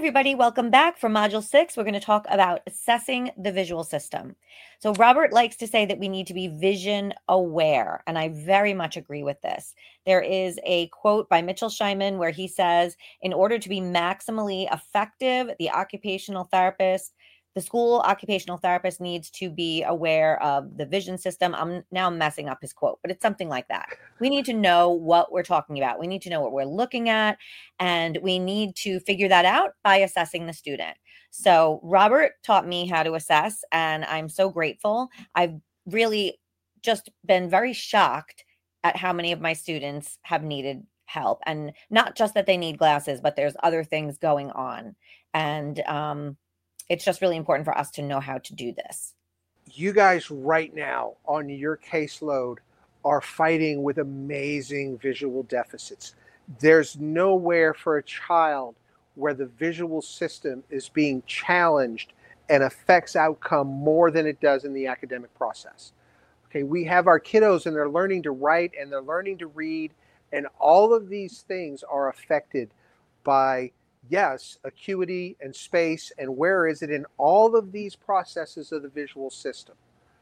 everybody. Welcome back for Module 6. We're going to talk about assessing the visual system. So Robert likes to say that we need to be vision aware, and I very much agree with this. There is a quote by Mitchell Scheinman where he says, in order to be maximally effective, the school occupational therapist needs to be aware of the vision system. I'm now messing up his quote, but it's something like that. We need to know what we're talking about. We need to know what we're looking at, and we need to figure that out by assessing the student. So Robert taught me how to assess, and I'm so grateful. I've really just been very shocked at how many of my students have needed help, and not just that they need glasses, but there's other things going on. And it's just really important for us to know how to do this. You guys right now on your caseload are fighting with amazing visual deficits. There's nowhere for a child where the visual system is being challenged and affects outcome more than it does in the academic process. Okay, we have our kiddos and they're learning to write and they're learning to read, and all of these things are affected by, yes, acuity and space, and where is it in all of these processes of the visual system.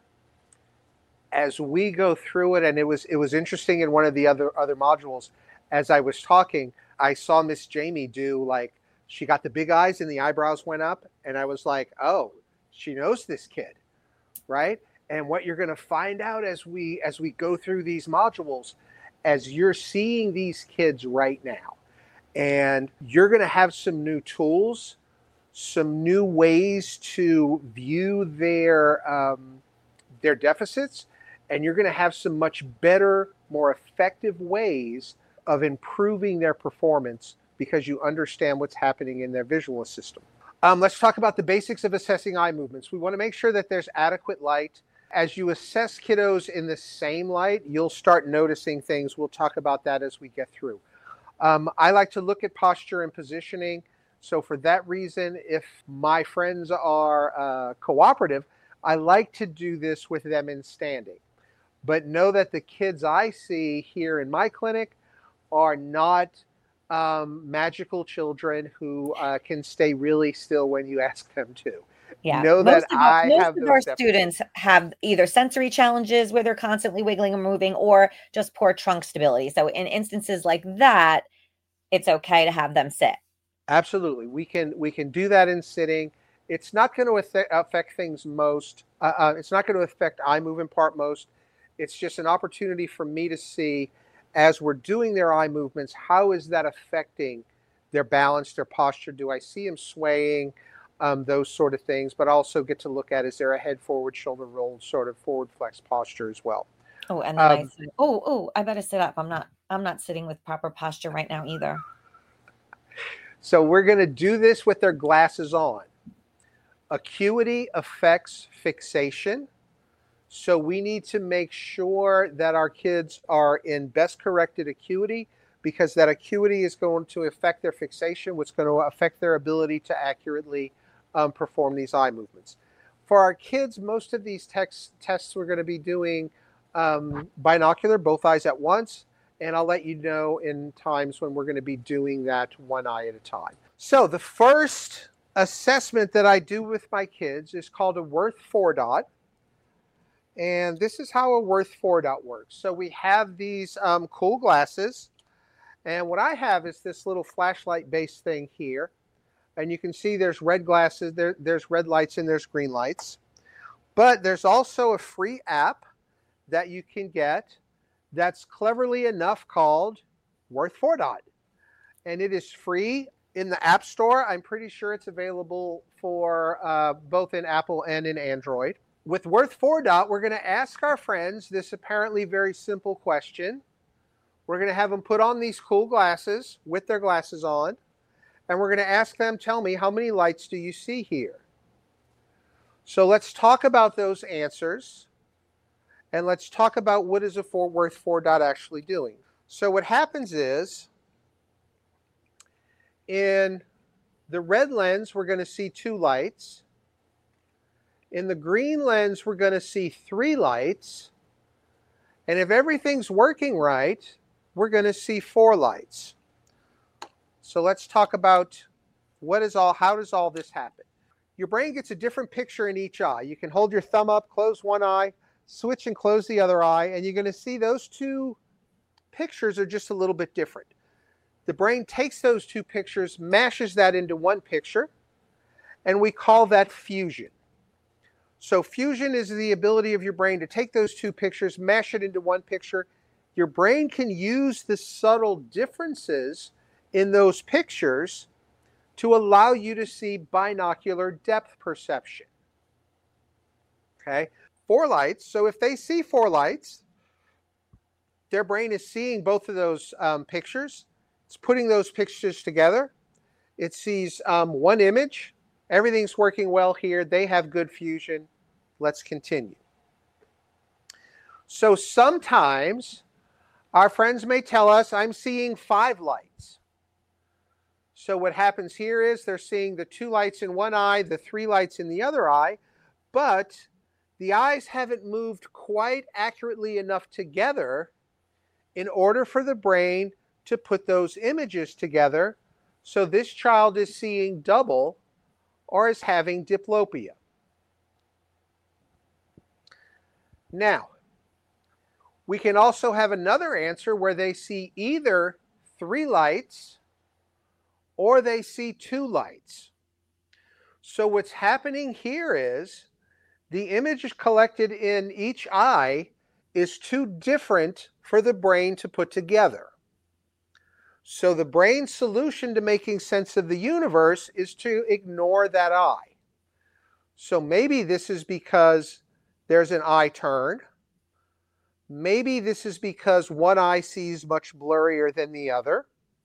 As we go through it, and it was interesting in one of the other modules, as I was talking, I saw Miss Jamie do, like, she got the big eyes and the eyebrows went up, and I was like, oh, she knows this kid, right? And what you're going to find out as we go through these modules, as you're seeing these kids right now, and you're going to have some new tools, some new ways to view their deficits, and you're going to have some much better, more effective ways of improving their performance because you understand what's happening in their visual system. Let's talk about the basics of assessing eye movements. We want to make sure that there's adequate light. As you assess kiddos in the same light, you'll start noticing things. We'll talk about that as we get through. I like to look at posture and positioning. So for that reason, if my friends are cooperative, I like to do this with them in standing. But know that the kids I see here in my clinic are not magical children who can stay really still when you ask them to. Yeah, Know that most of our students have either sensory challenges where they're constantly wiggling and moving, or just poor trunk stability. So in instances like that, it's okay to have them sit. Absolutely, we can do that in sitting. It's not going to affect things most. It's not going to affect eye movement part most. It's just an opportunity for me to see, as we're doing their eye movements, how is that affecting their balance, their posture? Do I see them swaying? Those sort of things, but also get to look at, is there a head forward, shoulder rolled, sort of forward flex posture as well. Oh, and then I said, I better sit up. I'm not sitting with proper posture right now either. So we're going to do this with their glasses on. Acuity affects fixation. So we need to make sure that our kids are in best corrected acuity, because that acuity is going to affect their fixation, which is going to affect their ability to accurately perform these eye movements. For our kids, most of these tests we're going to be doing binocular, both eyes at once, and I'll let you know in times when we're going to be doing that one eye at a time. So the first assessment that I do with my kids is called a Worth 4-dot. And this is how a Worth 4-dot works. So we have these cool glasses, and what I have is this little flashlight based thing here. And you can see there's red glasses, there's red lights, and there's green lights. But there's also a free app that you can get that's cleverly enough called Worth 4-dot. And it is free in the App Store. I'm pretty sure it's available for both in Apple and in Android. With Worth 4-dot, we're going to ask our friends this apparently very simple question. We're going to have them put on these cool glasses with their glasses on. And we're going to ask them, tell me, how many lights do you see here? So let's talk about those answers. And let's talk about what is a Worth 4-dot actually doing. So what happens is, in the red lens, we're going to see 2 lights. In the green lens, we're going to see 3 lights. And if everything's working right, we're going to see 4 lights. So let's talk about How does all this happen? Your brain gets a different picture in each eye. You can hold your thumb up, close one eye, switch and close the other eye, and you're going to see those two pictures are just a little bit different. The brain takes those two pictures, mashes that into one picture, and we call that fusion. So fusion is the ability of your brain to take those two pictures, mash it into one picture. Your brain can use the subtle differences in those pictures to allow you to see binocular depth perception. Okay, 4 lights. So if they see 4 lights, their brain is seeing both of those pictures. It's putting those pictures together. It sees one image. Everything's working well here. They have good fusion. Let's continue. So sometimes our friends may tell us, I'm seeing 5 lights. So what happens here is they're seeing the 2 lights in one eye, the 3 lights in the other eye, but the eyes haven't moved quite accurately enough together in order for the brain to put those images together. So this child is seeing double or is having diplopia. Now, we can also have another answer where they see either 3 lights or they see 2 lights. So what's happening here is the image collected in each eye is too different for the brain to put together. So the brain's solution to making sense of the universe is to ignore that eye. So maybe this is because there's an eye turn. Maybe this is because one eye sees much blurrier than the other.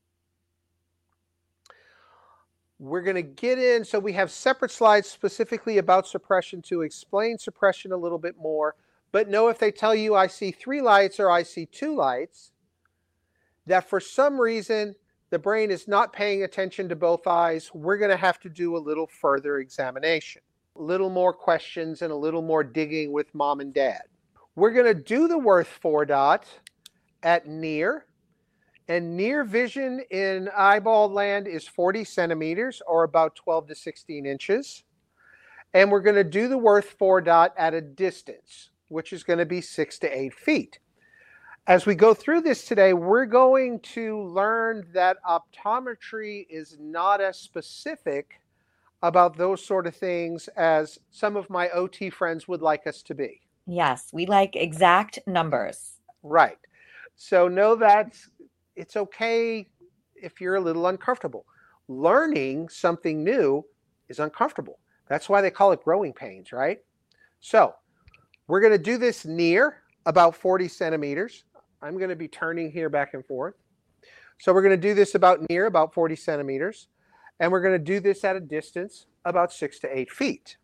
We're going to get in, so we have separate slides specifically about suppression to explain suppression a little bit more. But know if they tell you I see 3 lights or I see 2 lights, that for some reason the brain is not paying attention to both eyes. We're going to have to do a little further examination, a little more questions and a little more digging with mom and dad. We're going to do the Wirth 4 dot at near. And near vision in eyeball land is 40 centimeters or about 12 to 16 inches. And we're going to do the Wirth 4 dot at a distance, which is going to be 6 to 8 feet. As we go through this today, we're going to learn that optometry is not as specific about those sort of things as some of my OT friends would like us to be. Yes, we like exact numbers. Right. So know that it's okay if you're a little uncomfortable. Learning something new is uncomfortable. That's why they call it growing pains, right? So we're going to do this near about 40 centimeters. I'm going to be turning here back and forth. So we're going to do this near about 40 centimeters. And we're going to do this at a distance about 6 to 8 feet.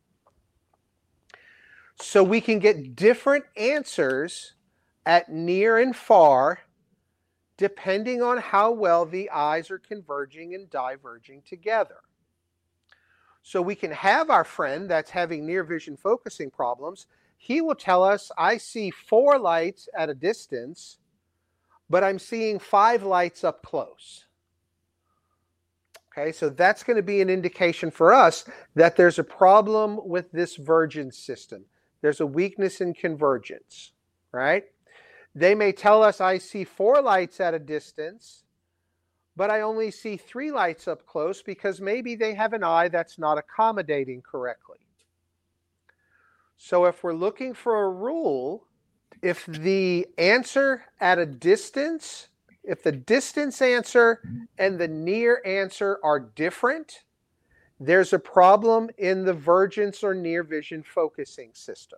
So we can get different answers at near and far depending on how well the eyes are converging and diverging together. So we can have our friend that's having near vision focusing problems. He will tell us, I see 4 lights at a distance, but I'm seeing 5 lights up close. Okay, so that's going to be an indication for us that there's a problem with this vergence system. There's a weakness in convergence, right? They may tell us I see 4 lights at a distance, but I only see 3 lights up close because maybe they have an eye that's not accommodating correctly. So if we're looking for a rule, if the answer at a distance, if the distance answer and the near answer are different, there's a problem in the vergence or near vision focusing system.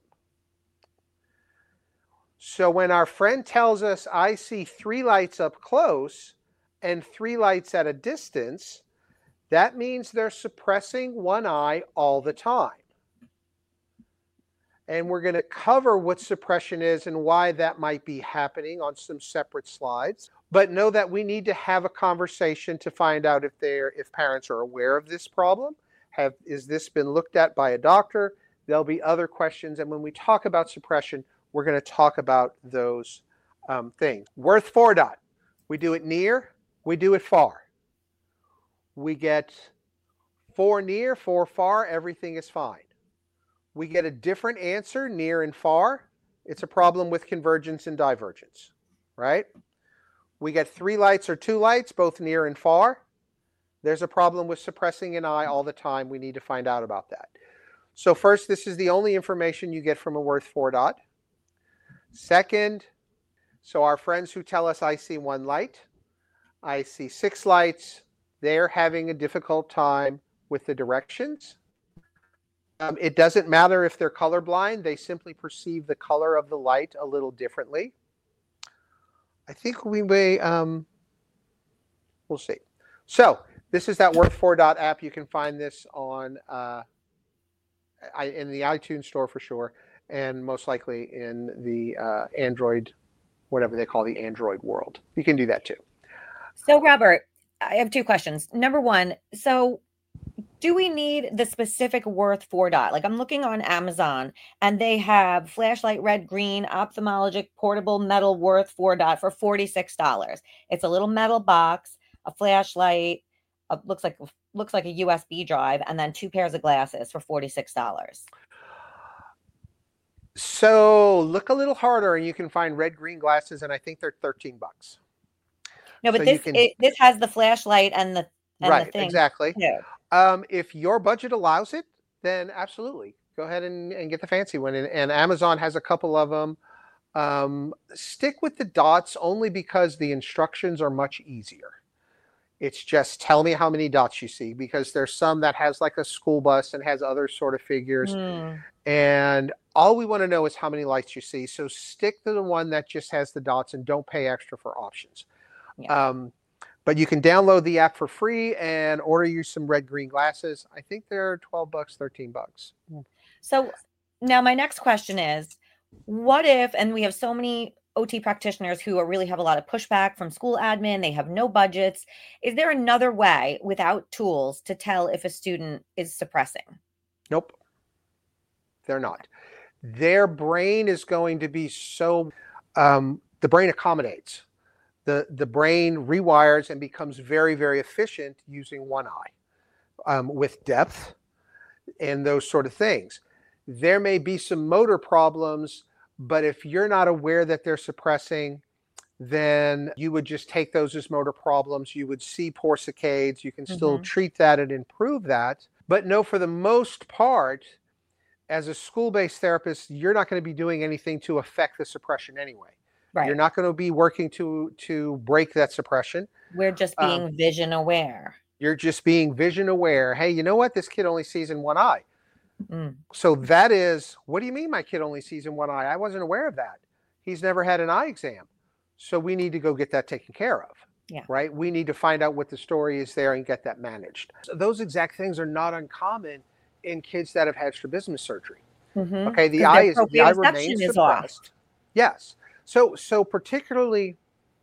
So when our friend tells us, I see 3 lights up close and 3 lights at a distance, that means they're suppressing one eye all the time. And we're going to cover what suppression is and why that might be happening on some separate slides. But know that we need to have a conversation to find out if parents are aware of this problem. Is this been looked at by a doctor? There'll be other questions. And when we talk about suppression, we're going to talk about those things. Wirth 4 dot. We do it near, we do it far. We get For near, for far, everything is fine. We get a different answer, near and far. It's a problem with convergence and divergence, right? We get 3 lights or 2 lights, both near and far. There's a problem with suppressing an eye all the time. We need to find out about that. So first, this is the only information you get from a Worth 4 dot. Second, so our friends who tell us I see 1 light, I see 6 lights, they're having a difficult time with the directions. It doesn't matter if they're colorblind. They simply perceive the color of the light a little differently. I think we may, we'll see. So this is that Worth 4 dot app. You can find this on in the iTunes store for sure, and most likely in the Android, whatever they call the Android world. You can do that too. So Robert, I have 2 questions. Number 1, so do we need the specific Worth 4 dot? Like I'm looking on Amazon and they have flashlight red green ophthalmologic portable metal Worth 4 dot for $46. It's a little metal box, a flashlight, looks like a USB drive, and then 2 pairs of glasses for $46. So look a little harder and you can find red green glasses, and I think they're $13. No, but so this has the flashlight and the right, the thing. Exactly. Yeah. If your budget allows it, then absolutely go ahead and get the fancy one. And Amazon has a couple of them. Stick with the dots only because the instructions are much easier. It's just tell me how many dots you see, because there's some that has like a school bus and has other sort of figures. And all we want to know is how many lights you see. So stick to the one that just has the dots and don't pay extra for options. Yeah. But you can download the app for free and order you some red-green glasses. I think they're $12, $13. So now my next question is, what if, and we have so many OT practitioners who really have a lot of pushback from school admin, they have no budgets. Is there another way without tools to tell if a student is suppressing? Nope. They're not. Their brain is going to be so, the brain accommodates. The brain rewires and becomes very, very efficient using one eye with depth and those sort of things. There may be some motor problems, but if you're not aware that they're suppressing, then you would just take those as motor problems. You would see poor saccades. You can still treat that and improve that. But no, for the most part, as a school-based therapist, you're not going to be doing anything to affect the suppression anyway. Right. You're not going to be working to break that suppression. We're just being vision aware. You're just being vision aware. Hey, you know what? This kid only sees in one eye. So that is, what do you mean my kid only sees in one eye? I wasn't aware of that. He's never had an eye exam. So we need to go get that taken care of. Yeah. Right? We need to find out what the story is there and get that managed. So those exact things are not uncommon in kids that have had strabismus surgery. Okay, the eye remains suppressed. Yes. So particularly,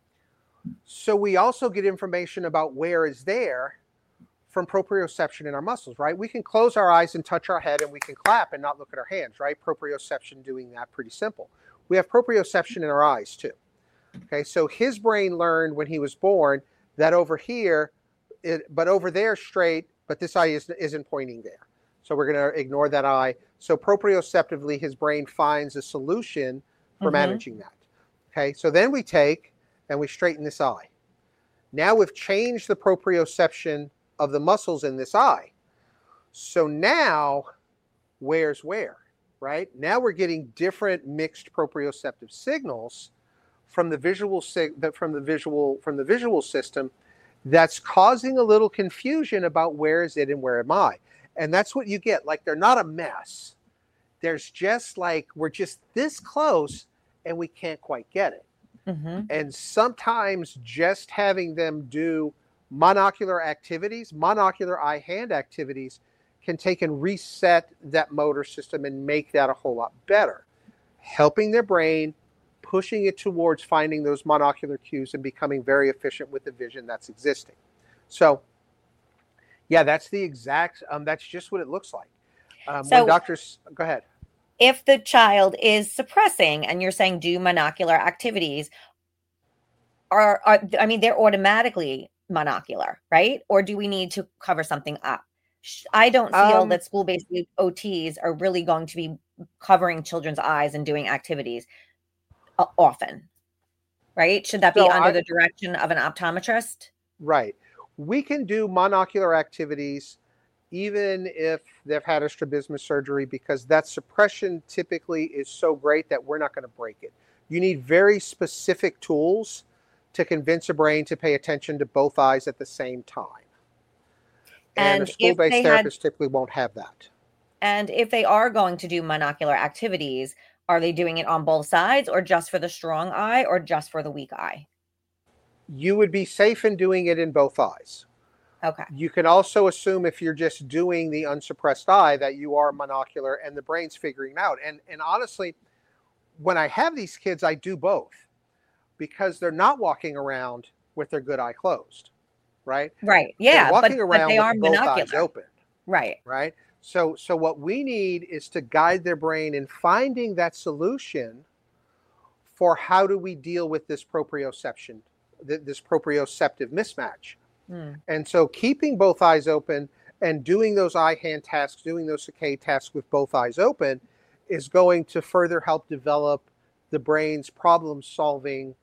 so we also get information about where is there from proprioception in our muscles, right? We can close our eyes and touch our head and we can clap and not look at our hands, right? Proprioception doing that, pretty simple. We have proprioception in our eyes too. Okay, so his brain learned when he was born that over here, but over there straight, but this eye isn't pointing there. So we're going to ignore that eye. So proprioceptively, his brain finds a solution for managing that. Okay, so then we take and we straighten this eye. Now we've changed the proprioception of the muscles in this eye. So now, where's where, right? Now we're getting different mixed proprioceptive signals from the visual system that's causing a little confusion about where is it and where am I. And that's what you get. Like, they're not a mess. There's just like, we're just this close and we can't quite get it. And sometimes just having them do monocular activities, monocular eye-hand activities, can take and reset that motor system and make that a whole lot better. Helping their brain, pushing it towards finding those monocular cues and becoming very efficient with the vision that's existing. So, yeah, that's the exact, that's just what it looks like. When doctors, go ahead. If the child is suppressing and you're saying do monocular activities, they're automatically monocular, right? Or do we need to cover something up? I don't feel Um, that school-based OTs are really going to be covering children's eyes and doing activities often, right? Should that be so under I the direction of an optometrist? right. We can do monocular activities even if they've had a strabismus surgery because that suppression typically is so great that we're not going to break it. You need very specific tools to convince a brain to pay attention to both eyes at the same time. And a And if school-based they had therapist typically won't have that. and if they are going to do monocular activities, are they doing it on both sides or just for the strong eye or just for the weak eye? You would be safe in doing it in both eyes. Okay. You can also assume if you're just doing the unsuppressed eye that you are monocular and the brain's figuring it out. And honestly, when I have these kids, I do both because they're not walking around with their good eye closed, right? Right. They're Yeah, walking but around they with are both eyes monocular. open, Right. right? So what we need is to guide their brain in finding that solution for how do we deal with this proprioception, this proprioceptive mismatch. Mm. And so keeping both eyes open and doing those eye-hand tasks, doing those saccade tasks with both eyes open is going to further help develop the brain's problem-solving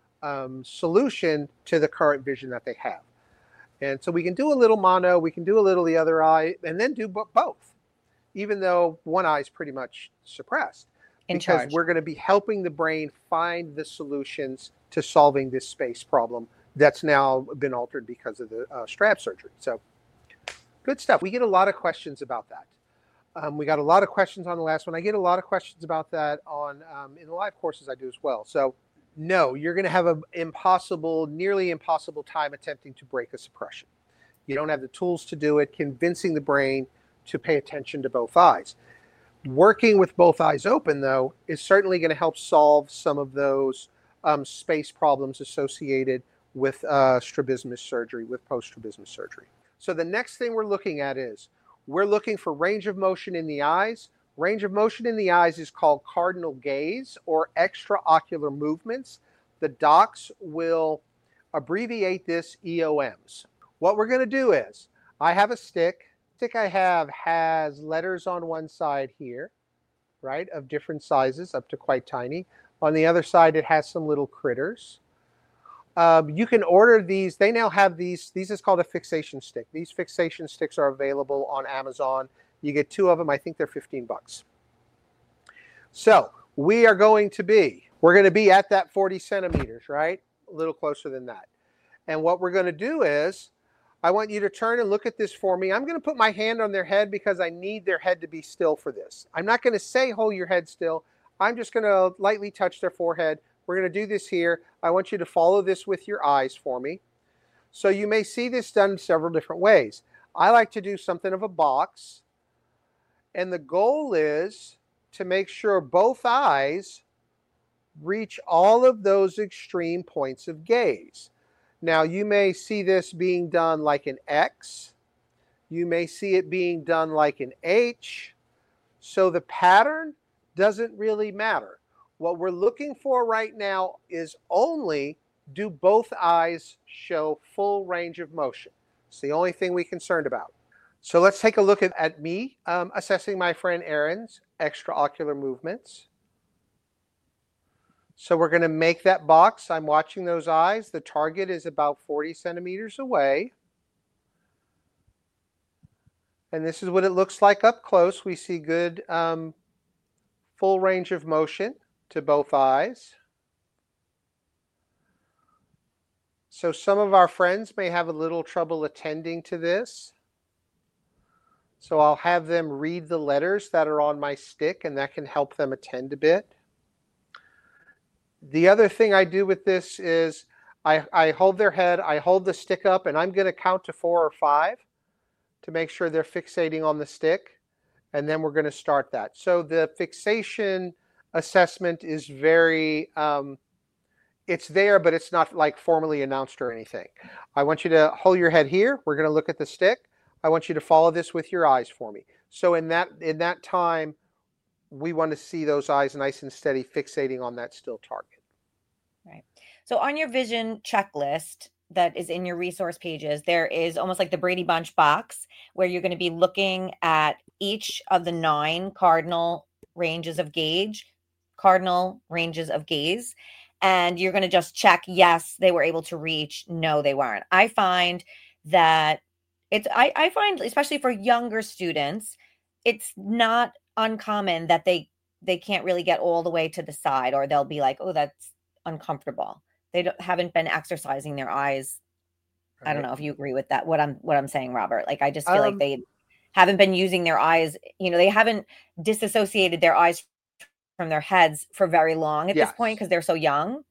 solution to the current vision that they have. And so we can do a little mono, we can do a little the other eye, and then do both, even though one eye is pretty much suppressed, In because charge. we're going to be helping the brain find the solutions to solving this space problem that's now been altered because of the strab surgery. So good stuff. We get a lot of questions about that. We got a lot of questions on the last one. I get a lot of questions about that on in the live courses I do as well. So no, you're going to have an impossible, nearly impossible time attempting to break a suppression. You don't have the tools to do it, convincing the brain to pay attention to both eyes. Working with both eyes open, though, is certainly going to help solve some of those space problems associated with strabismus surgery, with post-strabismus surgery. So the next thing we're looking at is we're looking for range of motion in the eyes. Range of motion in the eyes is called cardinal gaze or extraocular movements. The docs will abbreviate this EOMs. What we're going to do is I have a stick. The stick I have has letters on one side here, right, of different sizes up to quite tiny. On the other side, it has some little critters. You can order these. They now have these. These is called a fixation stick. These fixation sticks are available on Amazon. You get 2 of them. I think they're $15. So we're going to be at that 40 centimeters, right? A little closer than that. And what we're going to do is, I want you to turn and look at this for me. I'm going to put my hand on their head because I need their head to be still for this. I'm not going to say hold your head still. I'm just going to lightly touch their forehead. We're going to do this here. I want you to follow this with your eyes for me. So you may see this done several different ways. I like to do something of a box. And the goal is to make sure both eyes reach all of those extreme points of gaze. Now, you may see this being done like an X. You may see it being done like an H. So the pattern doesn't really matter. What we're looking for right now is only do both eyes show full range of motion. It's the only thing we're concerned about. So let's take a look at me assessing my friend Aaron's extraocular movements. So we're going to make that box. I'm watching those eyes. The target is about 40 centimeters away. And this is what it looks like up close. We see good full range of motion to both eyes. So some of our friends may have a little trouble attending to this. So I'll have them read the letters that are on my stick, and that can help them attend a bit. The other thing I do with this is I hold their head, I hold the stick up, and I'm going to count to 4 or 5 to make sure they're fixating on the stick. And then we're going to start that. So the fixation assessment is very, it's there, but it's not like formally announced or anything. I want you to hold your head here. We're going to look at the stick. I want you to follow this with your eyes for me. So in that time, we want to see those eyes nice and steady fixating on that still target. Right. So on your vision checklist, that is in your resource pages, there is almost like the Brady Bunch box where you're going to be looking at each of the 9 cardinal ranges of gaze. And you're going to just check, yes, they were able to reach. No, they weren't. I find that I find, especially for younger students, it's not uncommon that they can't really get all the way to the side, or they'll be like, oh, that's uncomfortable. They haven't been exercising their eyes. I don't know if you agree with that. What I'm saying, Robert. Like, I just feel like they haven't been using their eyes. They haven't disassociated their eyes from their heads for very long at this point because they're so young.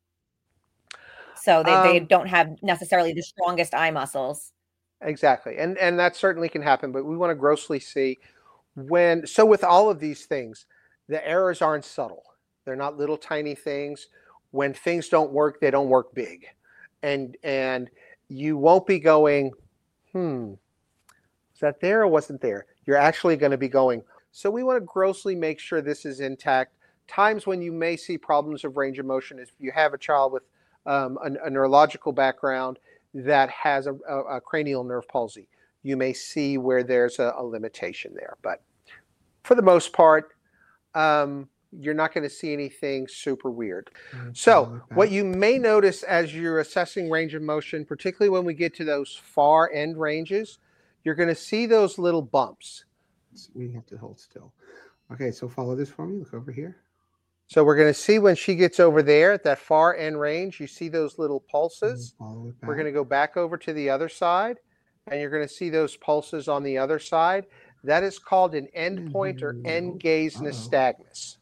So they don't have necessarily the strongest eye muscles. Exactly. And that certainly can happen, but we want to grossly see so with all of these things, the errors aren't subtle. They're not little tiny things. When things don't work, they don't work big. And you won't be going, was that there or wasn't there? You're actually going to be going. So we want to grossly make sure this is intact. Times when you may see problems of range of motion is if you have a child with a neurological background that has a cranial nerve palsy. You may see where there's a limitation there. But for the most part, you're not going to see anything super weird. So what you may notice as you're assessing range of motion, particularly when we get to those far end ranges, you're going to see those little bumps. We have to hold still. Okay, so follow this for me. Look over here. So we're going to see when she gets over there at that far end range, you see those little pulses. We're going to go back over to the other side, and you're going to see those pulses on the other side. That is called an end point or end gaze nystagmus.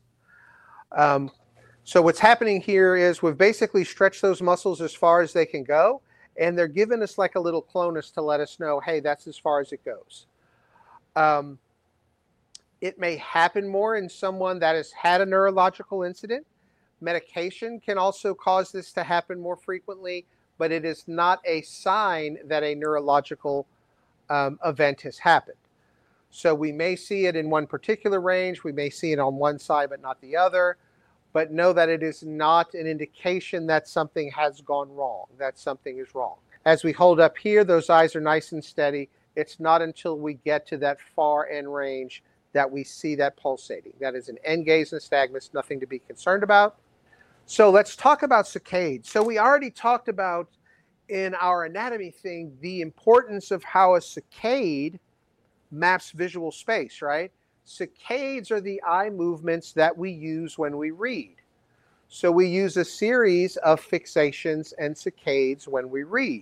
So what's happening here is we've basically stretched those muscles as far as they can go, and they're giving us like a little clonus to let us know, hey, that's as far as it goes. It may happen more in someone that has had a neurological incident. Medication can also cause this to happen more frequently, but it is not a sign that a neurological event has happened. So we may see it in one particular range. We may see it on one side, but not the other. But know that it is not an indication that something has gone wrong, that something is wrong. As we hold up here, those eyes are nice and steady. It's not until we get to that far end range that we see that pulsating. That is an end gaze nystagmus, nothing to be concerned about. So let's talk about saccades. So we already talked about in our anatomy thing the importance of how a saccade maps visual space, right? Saccades are the eye movements that we use when we read. So we use a series of fixations and saccades when we read.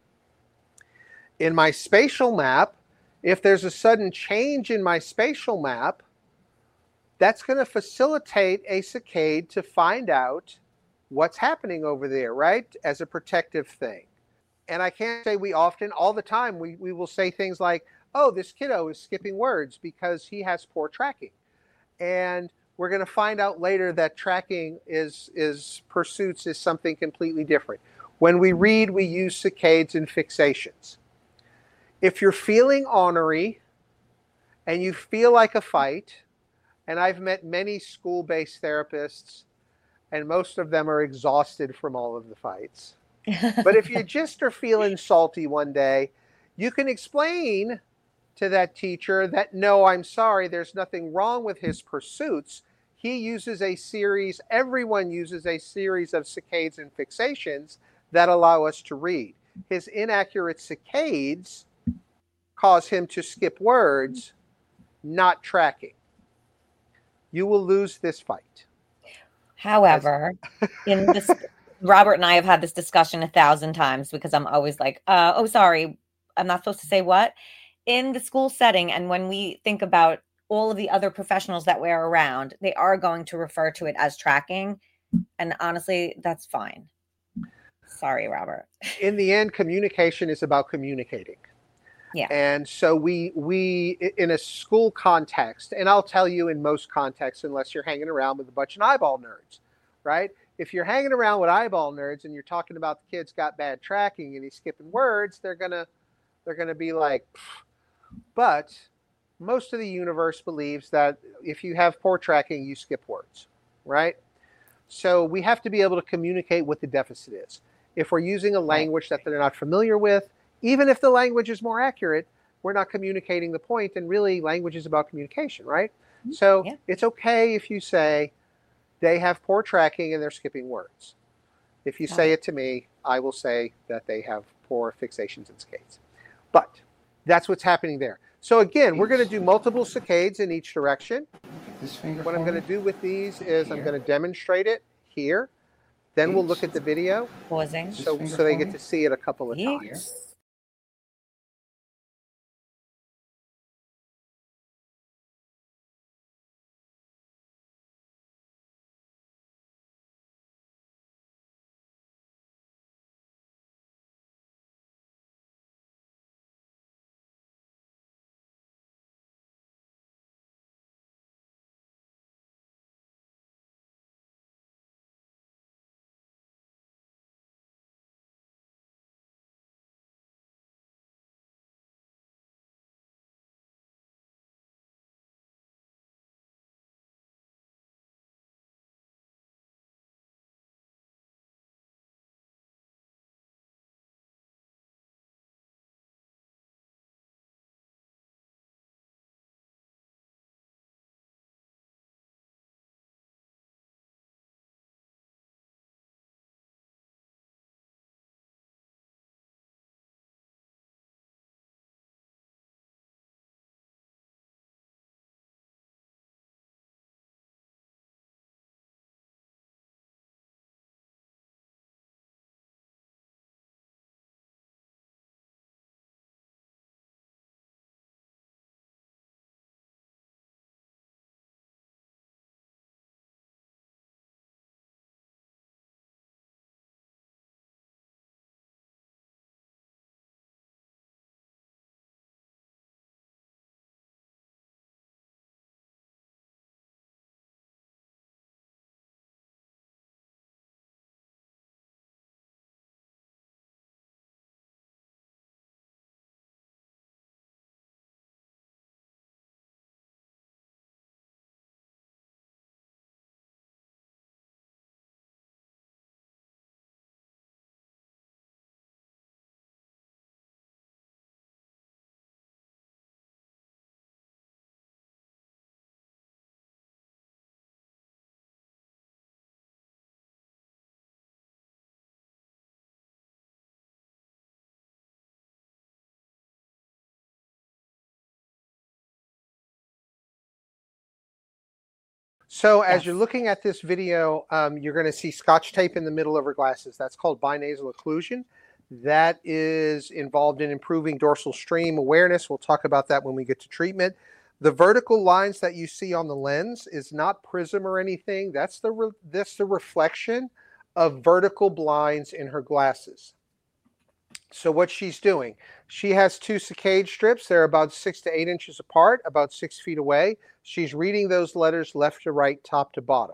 In my spatial map, if there's a sudden change in my spatial map, that's going to facilitate a saccade to find out what's happening over there, right? As a protective thing. And I can't say we often, all the time, we will say things like, oh, this kiddo is skipping words because he has poor tracking. And we're going to find out later that tracking pursuits is something completely different. When we read, we use saccades and fixations. If you're feeling ornery and you feel like a fight, and I've met many school-based therapists, and most of them are exhausted from all of the fights. But if you just are feeling salty one day, you can explain to that teacher that, no, I'm sorry, there's nothing wrong with his pursuits. He uses everyone uses a series of saccades and fixations that allow us to read. His inaccurate saccades cause him to skip words, not tracking. You will lose this fight. However, in this, Robert and I have had this discussion 1,000 times because I'm always like, oh, sorry, I'm not supposed to say what? In the school setting, and when we think about all of the other professionals that we're around, they are going to refer to it as tracking. And honestly, that's fine. Sorry, Robert. In the end, communication is about communicating. Yeah. And so we in a school context, and I'll tell you in most contexts, unless you're hanging around with a bunch of eyeball nerds, right? If you're hanging around with eyeball nerds and you're talking about the kid's got bad tracking and he's skipping words, they're gonna be like, pfft. But most of the universe believes that if you have poor tracking, you skip words, right? So we have to be able to communicate what the deficit is. If we're using a language that they're not familiar with, even if the language is more accurate, we're not communicating the point, and really language is about communication, right? So it's okay if you say they have poor tracking and they're skipping words. If you say it to me, I will say that they have poor fixations and saccades. But that's what's happening there. So again, we're going to do multiple saccades in each direction. What I'm going to do with these is I'm going to demonstrate it here. Then we'll look at the video. Pausing. So they get to see it a couple of times. So as you're looking at this video, you're going to see Scotch tape in the middle of her glasses. That's called binasal occlusion. That is involved in improving dorsal stream awareness. We'll talk about that when we get to treatment. The vertical lines that you see on the lens is not prism or anything. That's the reflection of vertical blinds in her glasses. So what she's doing, she has two saccade strips. They're about 6 to 8 inches apart, about 6 feet away. She's reading those letters left to right, top to bottom.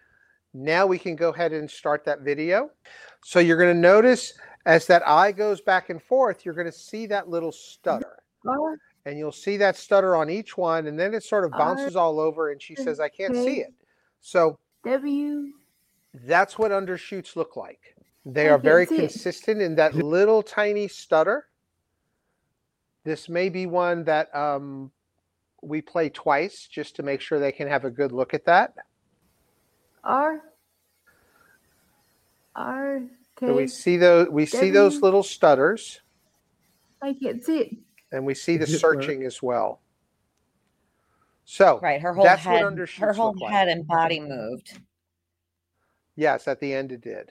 Now we can go ahead and start that video. So you're going to notice as that eye goes back and forth, you're going to see that little stutter. And you'll see that stutter on each one, and then it sort of bounces all over, and she says, I can't see it. So that's what undershoots look like. They are very consistent in that little tiny stutter. This may be one that we play twice just to make sure they can have a good look at that. So we see those little stutters. I can't see it. And we see the searching as well. So her whole that's head, what undershoots her whole look like. head and body moved. Yes, at the end it did.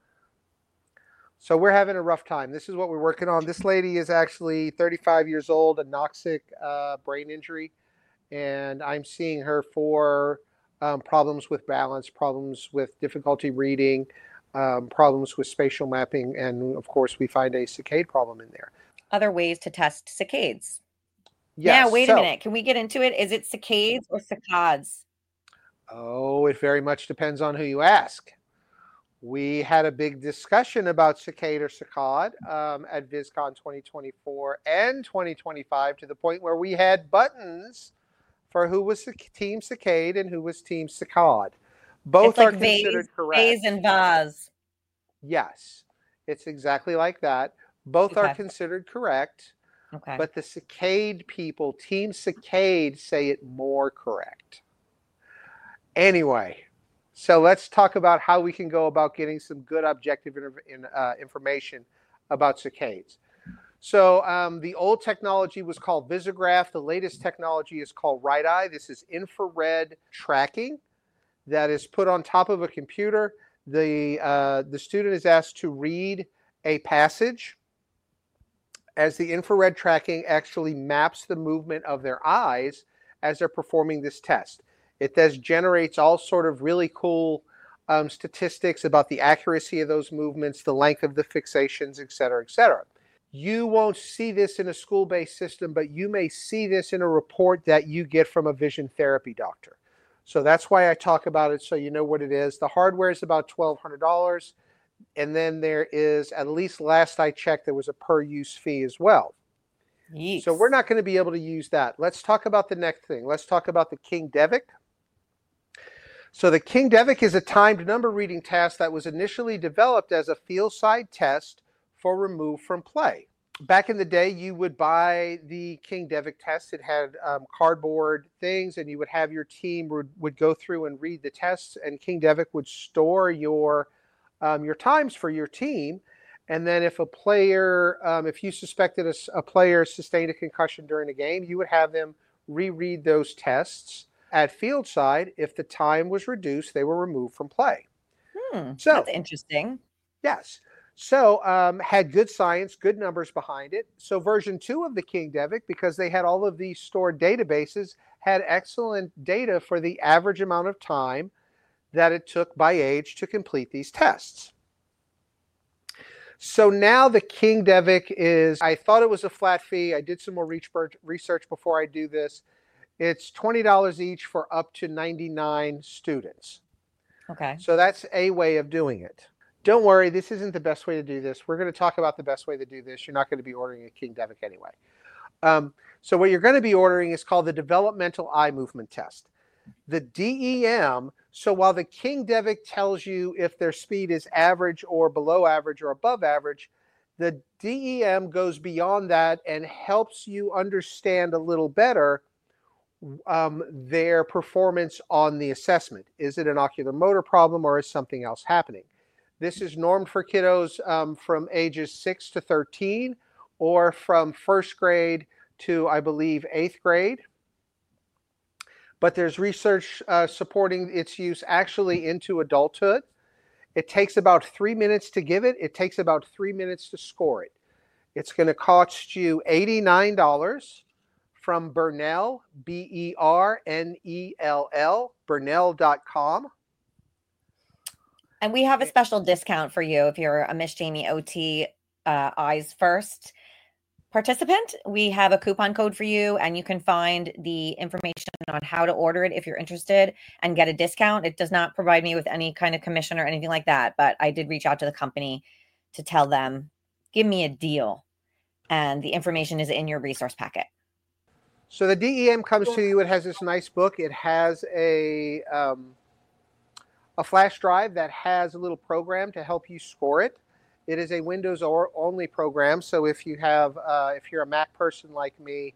So we're having a rough time. This is what we're working on. This lady is actually 35 years old, anoxic brain injury. And I'm seeing her for problems with balance, problems with difficulty reading, problems with spatial mapping. And of course, we find a saccade problem in there. Other ways to test saccades. Yes, yeah, wait a minute. Can we get into it? Is it saccades or saccades? Oh, it very much depends on who you ask. We had a big discussion about saccade or saccade at VizCon 2024 and 2025 to the point where we had buttons for who was team saccade and who was team saccade. Both are considered correct. Vase and vase. Yes. It's exactly like that. Both are Okay. considered correct, Okay. but the Saccade people, Team Saccade, say it more correct. Anyway, so let's talk about how we can go about getting some good objective information about saccades. So the old technology was called Visograph. The latest technology is called Right-Eye. This is infrared tracking that is put on top of a computer. The student is asked to read a passage as the infrared tracking actually maps the movement of their eyes as they're performing this test. It then generates all sort of really cool statistics about the accuracy of those movements, the length of the fixations, et cetera, et cetera. You won't see this in a school-based system, but you may see this in a report that you get from a vision therapy doctor. So that's why I talk about it, so you know what it is. The hardware is about $1,200. And then there is, at least last I checked, there was a per-use fee as well. Yeeks. So we're not going to be able to use that. Let's talk about the next thing. Let's talk about the King Devic. So the King Devic is a timed number reading task that was initially developed as a field side test for remove from play. Back in the day, you would buy the King Devic test. It had cardboard things, and you would have your team would go through and read the tests, and King Devic would store your times for your team. And then if a player, if you suspected a player sustained a concussion during a game, you would have them reread those tests at field side. If the time was reduced, they were removed from play. So that's interesting. Yes. So had good science, good numbers behind it. So version 2 of the King Devic, because they had all of these stored databases, had excellent data for the average amount of time that it took by age to complete these tests. So now the King Devic is, I thought it was a flat fee. I did some more research before I do this. It's $20 each for up to 99 students. Okay. So that's a way of doing it. Don't worry, this isn't the best way to do this. We're going to talk about the best way to do this. You're not going to be ordering a King Devic anyway. So what you're going to be ordering is called the Developmental Eye Movement Test. The DEM, so while the King Devic tells you if their speed is average or below average or above average, the DEM goes beyond that and helps you understand a little better their performance on the assessment. Is it an ocular motor problem or is something else happening? This is normed for kiddos from ages 6 to 13 or from first grade to, I believe, 8th grade. But there's research supporting its use actually into adulthood. It takes about 3 minutes to give it. It takes about 3 minutes to score it. It's going to cost you $89 from Bernell, Bernell, Bernell.com. And we have a special discount for you if you're a Miss Jamie OT Eyes First participant. We have a coupon code for you, and you can find the information on how to order it if you're interested and get a discount. It does not provide me with any kind of commission or anything like that, but I did reach out to the company to tell them, give me a deal. And the information is in your resource packet. So the DEM comes to you. It has this nice book. It has a flash drive that has a little program to help you score it. It is a Windows only program, so if you have, if you're a Mac person like me,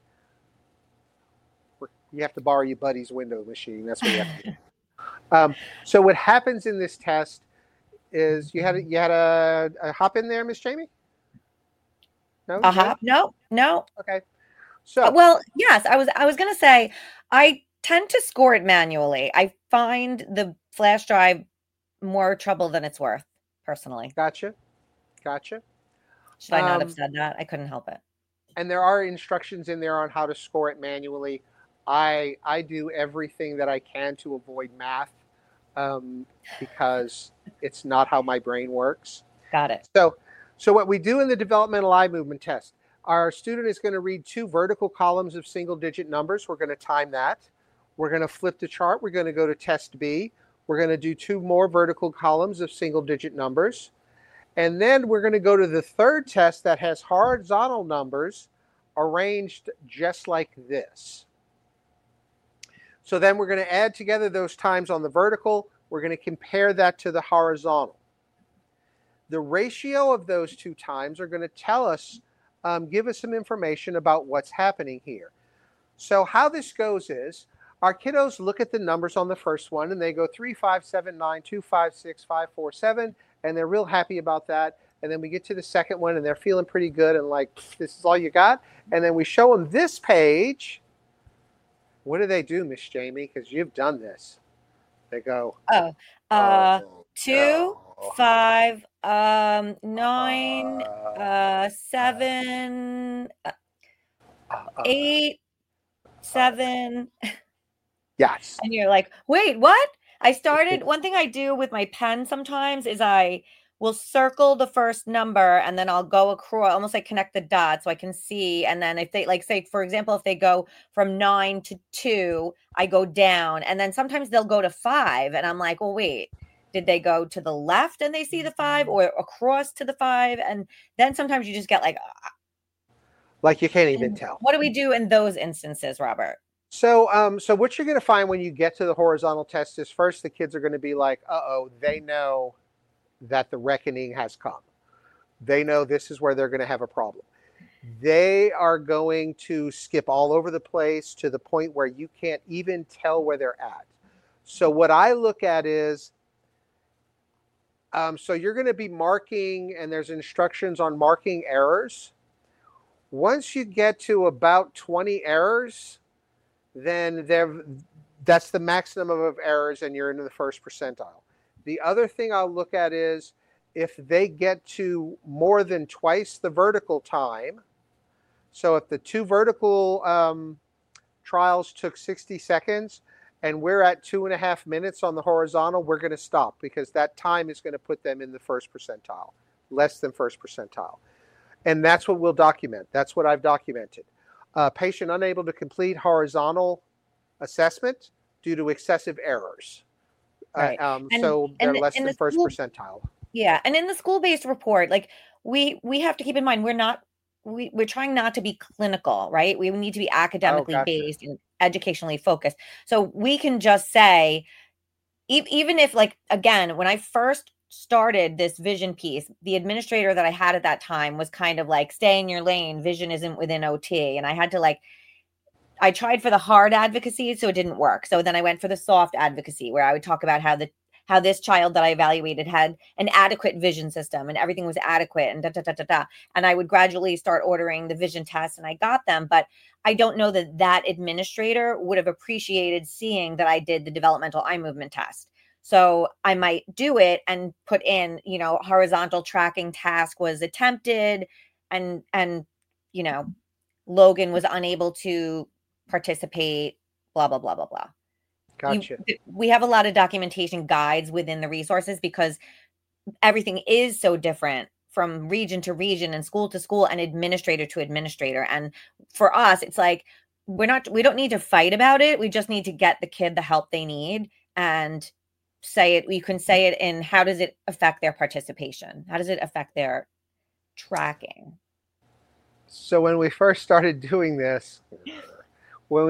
you have to borrow your buddy's Windows machine. That's what you have to do. So what happens in this test is you had a hop in there, Miss Jamie? No. A hop? No. Okay. So well, yes, I was going to say I tend to score it manually. I find the flash drive more trouble than it's worth, personally. Gotcha. Should I not have said that? I couldn't help it. And there are instructions in there on how to score it manually. I do everything that I can to avoid math because it's not how my brain works. Got it. So what we do in the developmental eye movement test, our student is going to read 2 vertical columns of single-digit numbers. We're going to time that. We're going to flip the chart. We're going to go to test B. We're going to do 2 more vertical columns of single-digit numbers. And then we're going to go to the third test that has horizontal numbers arranged just like this. So then we're going to add together those times on the vertical. We're going to compare that to the horizontal. The ratio of those two times are going to tell us, give us some information about what's happening here. So how this goes is our kiddos look at the numbers on the first one and they go 3, 5, 7, 9, 2, 5, 6, 5, 4, 7, and they're real happy about that. And then we get to the second one and they're feeling pretty good and like, this is all you got. And then we show them this page. What do they do, Miss Jamie? Because you've done this. They go, 2, no. 5, 9, 7, 8, 7. Yes. And you're like, wait, what? One thing I do with my pen sometimes is I will circle the first number and then I'll go across, almost like connect the dots so I can see. And then if they, like, say, for example, if they go from 9 to 2, I go down. And then sometimes they'll go to 5. And I'm like, well, wait, did they go to the left and they see the 5 or across to the 5? And then sometimes you just get like you can't even tell. What do we do in those instances, Robert? So what you're going to find when you get to the horizontal test is first the kids are going to be like, they know that the reckoning has come. They know this is where they're going to have a problem. They are going to skip all over the place to the point where you can't even tell where they're at. So what I look at is, so you're going to be marking, and there's instructions on marking errors. Once you get to about 20 errors, then that's the maximum of errors and you're into the first percentile. The other thing I'll look at is if they get to more than twice the vertical time. So if the 2 vertical trials took 60 seconds and we're at 2.5 minutes on the horizontal, we're going to stop because that time is going to put them in the first percentile, less than first percentile. And that's what we'll document. That's what I've documented. Patient unable to complete horizontal assessment due to excessive errors. Right. So they're less than first percentile. Yeah. And in the school-based report, like we have to keep in mind, we're trying not to be clinical, right? We need to be academically based and educationally focused. So we can just say, even if, like, again, when I first started this vision piece, the administrator that I had at that time was kind of like, stay in your lane, vision isn't within OT. And I had to I tried for the hard advocacy, so it didn't work. So then I went for the soft advocacy, where I would talk about how this child that I evaluated had an adequate vision system and everything was adequate and And I would gradually start ordering the vision tests and I got them. But I don't know that administrator would have appreciated seeing that I did the developmental eye movement test. So I might do it and put in, horizontal tracking task was attempted and Logan was unable to participate, blah, blah, blah, blah, blah. Gotcha. We have a lot of documentation guides within the resources because everything is so different from region to region and school to school and administrator to administrator. And for us, it's like, we don't need to fight about it. We just need to get the kid the help they need and say it. You can say it in, how does it affect their participation? How does it affect their tracking? So when we first started doing this, when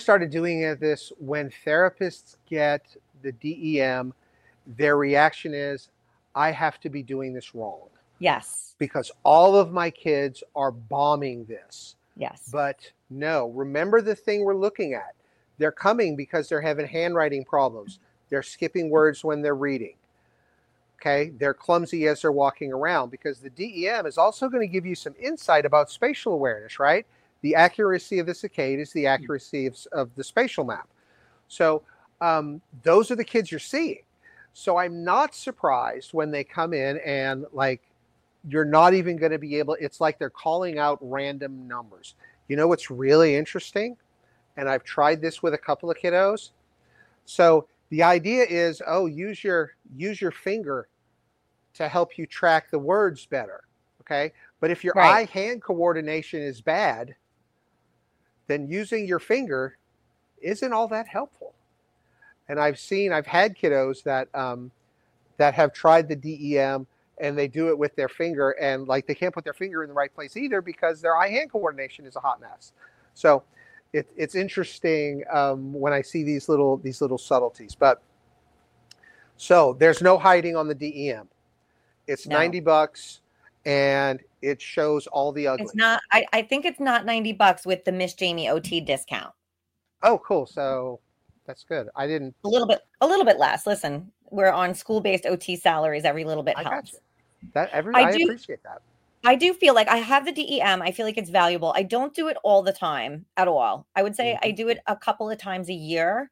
therapists get the DEM, their reaction is, I have to be doing this wrong. Yes. Because all of my kids are bombing this. Yes. But no, remember the thing we're looking at. They're coming because they're having handwriting problems. They're skipping words when they're reading. Okay, they're clumsy as they're walking around, because the DEM is also going to give you some insight about spatial awareness, right? The accuracy of the saccade is the accuracy of the spatial map. So those are the kids you're seeing. So I'm not surprised when they come in and, like, you're not even going to be able, it's like they're calling out random numbers. You know what's really interesting? And I've tried this with a couple of kiddos. So the idea is, use your finger to help you track the words better, okay? But if your eye-hand coordination is bad, then using your finger isn't all that helpful. And I've had kiddos that have tried the DEM and they do it with their finger, and like they can't put their finger in the right place either because their eye-hand coordination is a hot mess. So it's interesting when I see these little subtleties. But so there's no hiding on the DEM. It's No. $90 and it shows all the ugly. It's not. I think it's not $90 with the Miss Jamie OT discount. Oh, cool. So that's good. I didn't. A little bit less. Listen, we're on school-based OT salaries. Every little bit I got helps. you. I do- appreciate that. I do feel like I have the DEM. I feel like it's valuable. I don't do it all the time at all. I would say I do it a couple of times a year.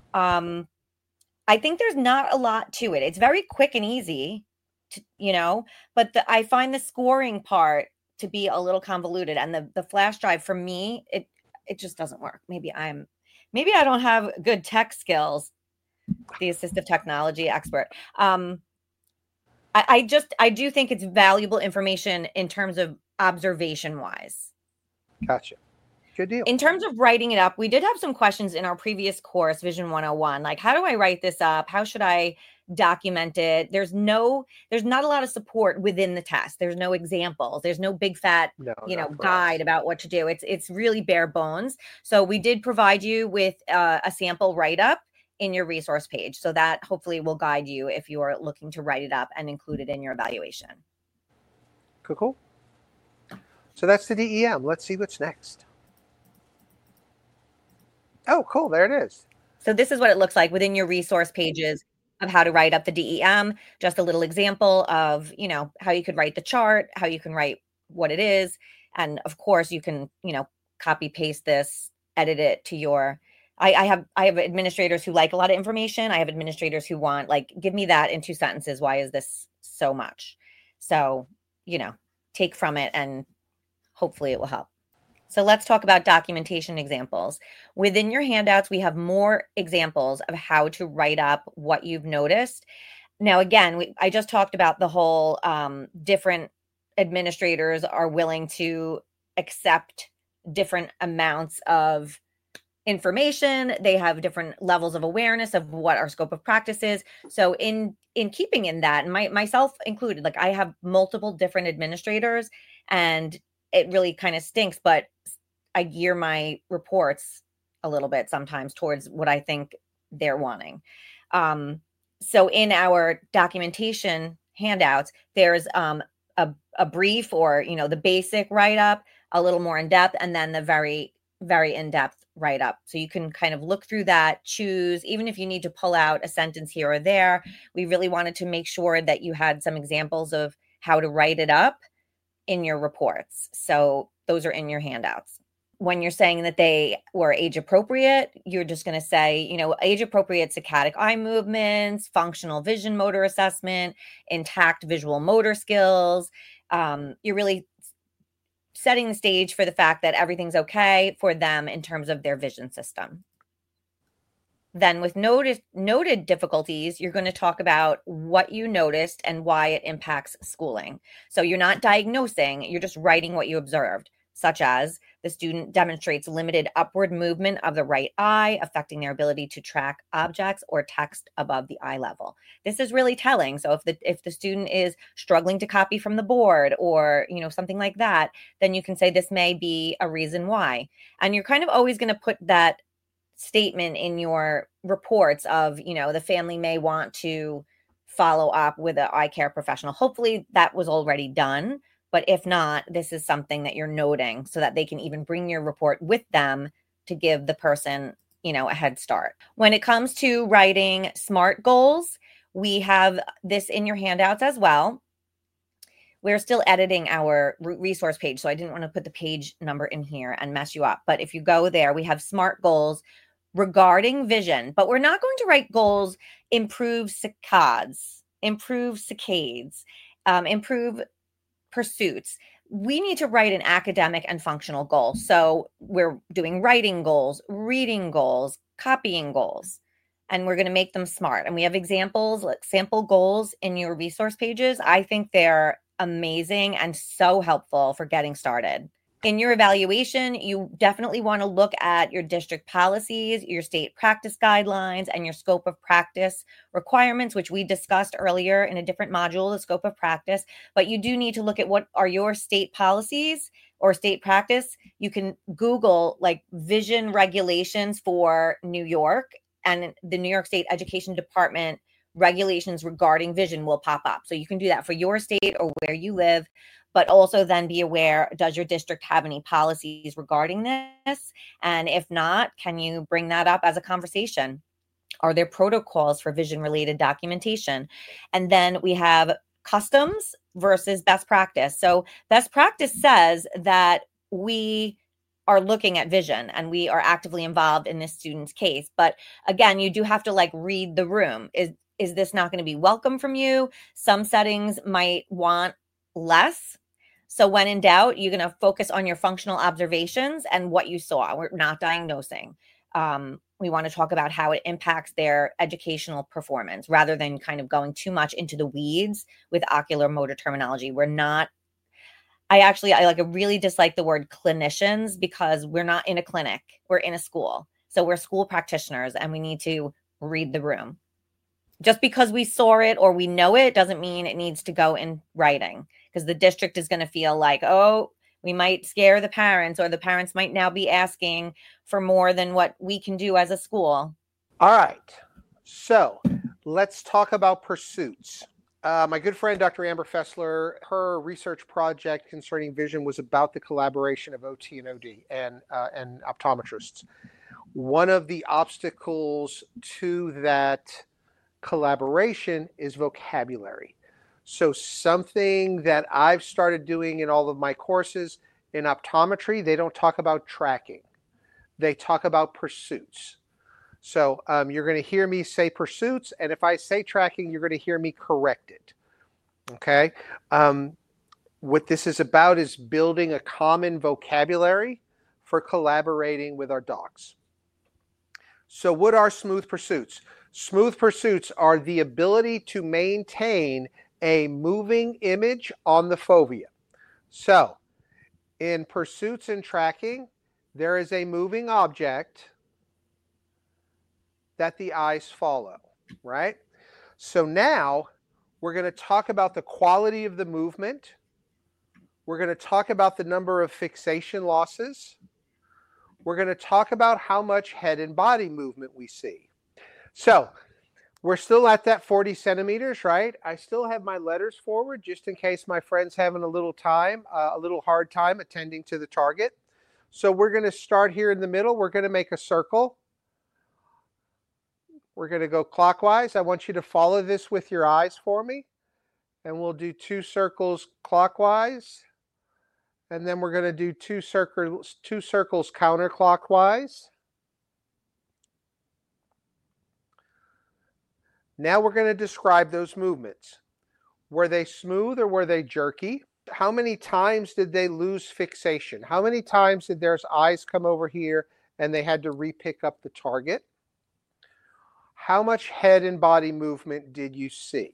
I think there's not a lot to it. It's very quick and easy, but I find the scoring part to be a little convoluted, and the flash drive for me, it just doesn't work. Maybe I don't have good tech skills, the assistive technology expert. I do think it's valuable information in terms of observation wise. Gotcha. Good deal. In terms of writing it up, we did have some questions in our previous course, Vision 101. Like, how do I write this up? How should I document it? There's not a lot of support within the test. There's no examples. There's no big fat, guide about what to do. It's really bare bones. So we did provide you with a sample write-up in your resource page. So that hopefully will guide you if you are looking to write it up and include it in your evaluation. Cool. So that's the DEM. Let's see what's next. Oh, cool. There it is. So this is what it looks like within your resource pages of how to write up the DEM. Just a little example of, how you could write the chart, how you can write what it is. And of course you can, copy paste this, edit it to your, I have administrators who like a lot of information. I have administrators who want, like, give me that in 2 sentences. Why is this so much? So, take from it and hopefully it will help. So let's talk about documentation examples. Within your handouts, we have more examples of how to write up what you've noticed. Now, again, I just talked about the whole different administrators are willing to accept different amounts of information. They have different levels of awareness of what our scope of practice is. So in keeping in that, and myself included, like, I have multiple different administrators, and it really kind of stinks, but I gear my reports a little bit sometimes towards what I think they're wanting. So in our documentation handouts, there's a brief, or, the basic write-up, a little more in depth, and then the very, very in-depth write-up. So you can kind of look through that, choose, even if you need to pull out a sentence here or there. We really wanted to make sure that you had some examples of how to write it up in your reports. So those are in your handouts. When you're saying that they were age appropriate, you're just going to say, age appropriate saccadic eye movements, functional vision motor assessment, intact visual motor skills. You're really setting the stage for the fact that everything's okay for them in terms of their vision system. Then with noted difficulties, you're going to talk about what you noticed and why it impacts schooling. So you're not diagnosing, you're just writing what you observed, such as the student demonstrates limited upward movement of the right eye, affecting their ability to track objects or text above the eye level. This is really telling. So if the student is struggling to copy from the board, or, something like that, then you can say this may be a reason why. And you're kind of always going to put that statement in your reports of, the family may want to follow up with an eye care professional. Hopefully that was already done. But if not, this is something that you're noting so that they can even bring your report with them to give the person, a head start. When it comes to writing SMART goals, we have this in your handouts as well. We're still editing our resource page, so I didn't want to put the page number in here and mess you up. But if you go there, we have SMART goals regarding vision, but we're not going to write goals, improve saccades, improve pursuits. We need to write an academic and functional goal. So we're doing writing goals, reading goals, copying goals, and we're going to make them SMART. And we have examples, like sample goals in your resource pages. I think they're amazing and so helpful for getting started. In your evaluation, you definitely want to look at your district policies, your state practice guidelines, and your scope of practice requirements, which we discussed earlier in a different module, the scope of practice. But you do need to look at what are your state policies or state practice. You can Google like vision regulations for New York, and the New York State Education Department regulations regarding vision will pop up. So you can do that for your state or where you live, but also then be aware, does your district have any policies regarding this? And if not, can you bring that up as a conversation? Are there protocols for vision related documentation? And then we have customs versus best practice. So best practice says that we are looking at vision and we are actively involved in this student's case. But again, you do have to like read the room. Is this not going to be welcome from you? Some settings might want less. So when in doubt, you're going to focus on your functional observations and what you saw. We're not diagnosing. We want to talk about how it impacts their educational performance rather than kind of going too much into the weeds with ocular motor terminology. I really dislike the word clinicians because we're not in a clinic, we're in a school. So we're school practitioners and we need to read the room. Just because we saw it or we know it doesn't mean it needs to go in writing, because the district is going to feel like, oh, we might scare the parents, or the parents might now be asking for more than what we can do as a school. All right. So let's talk about pursuits. My good friend, Dr. Amber Fessler, her research project concerning vision was about the collaboration of OT and OD and optometrists. One of the obstacles to that collaboration is vocabulary. So something that I've started doing in all of my courses in optometry, they don't talk about tracking. They talk about pursuits. So you're going to hear me say pursuits, and if I say tracking, you're going to hear me correct it. Okay? What this is about is building a common vocabulary for collaborating with our docs. So what are smooth pursuits? Smooth pursuits are the ability to maintain a moving image on the fovea. So in pursuits and tracking, there is a moving object that the eyes follow, right? So now we're going to talk about the quality of the movement. We're going to talk about the number of fixation losses. We're going to talk about how much head and body movement we see. So we're still at that 40 centimeters, right? I still have my letters forward just in case my friend's having a little hard time attending to the target. So we're going to start here in the middle. We're going to make a circle. We're going to go clockwise. I want you to follow this with your eyes for me. And we'll do 2 circles clockwise. And then we're going to do 2 circles counterclockwise. Now we're going to describe those movements. Were they smooth or were they jerky? How many times did they lose fixation? How many times did their eyes come over here and they had to re-pick up the target? How much head and body movement did you see?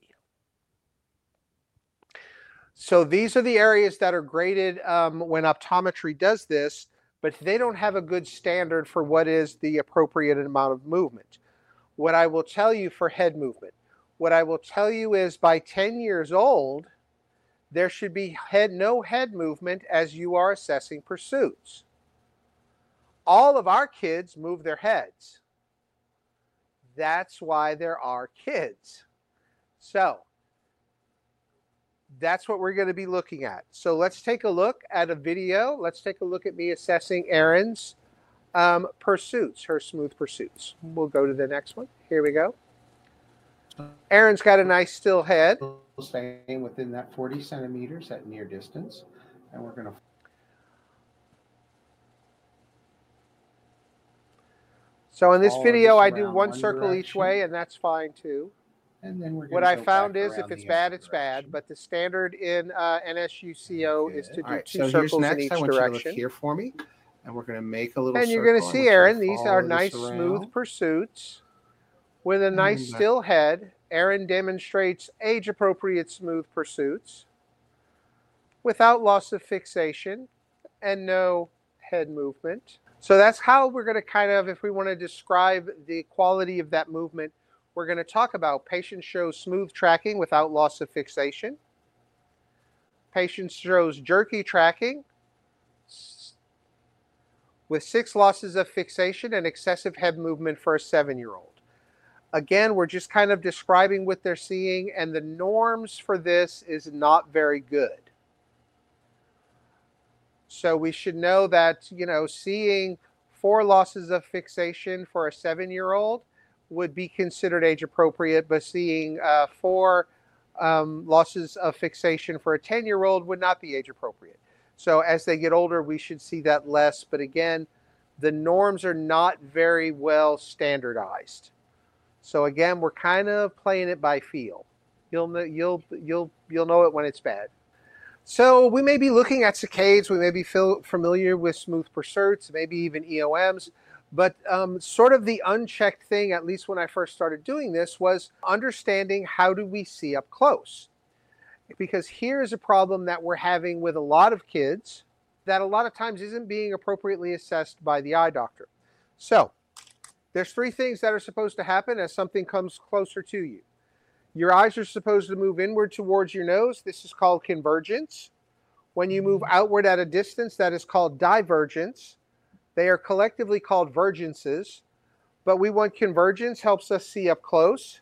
So these are the areas that are graded when optometry does this, but they don't have a good standard for what is the appropriate amount of movement. What I will tell you for head movement, what I will tell you is by 10 years old, there should be no head movement as you are assessing pursuits. All of our kids move their heads. That's why there are kids. So that's what we're going to be looking at. So let's take a look at a video. Let's take a look at me assessing Erin's pursuits, her smooth pursuits. We'll go to the next one. Here we go. Erin's got a nice still head. Staying within that 40 centimeters at near distance. And we're going to... So in this video, I do 1 circle each way, and that's fine too. And then we're what I found is if it's bad, it's bad. But the standard in NSUCO is to do 2 circles in each direction. I want you to look here for me. And we're going to make a little circle. And you're going to see, Erin, these are nice smooth pursuits with a nice still head. Erin demonstrates age-appropriate smooth pursuits without loss of fixation and no head movement. So that's how we're going to kind of, if we want to describe the quality of that movement, we're going to talk about patient shows smooth tracking without loss of fixation. Patient shows jerky tracking with 6 losses of fixation and excessive head movement for a 7-year-old. Again, we're just kind of describing what they're seeing, and the norms for this is not very good. So we should know that, seeing 4 losses of fixation for a 7-year-old would be considered age appropriate, but seeing 4 losses of fixation for a 10-year-old would not be age appropriate. So as they get older, we should see that less. But again, the norms are not very well standardized. So again, we're kind of playing it by feel. You'll know it when it's bad. So we may be looking at saccades. We may be familiar with smooth pursuits, maybe even EOMs. But sort of the unchecked thing, at least when I first started doing this, was understanding how do we see up close. Because here's a problem that we're having with a lot of kids that a lot of times isn't being appropriately assessed by the eye doctor. So there's 3 things that are supposed to happen as something comes closer to you. Your eyes are supposed to move inward towards your nose. This is called convergence. When you move outward at a distance, that is called divergence. They are collectively called vergences, but we want convergence, helps us see up close.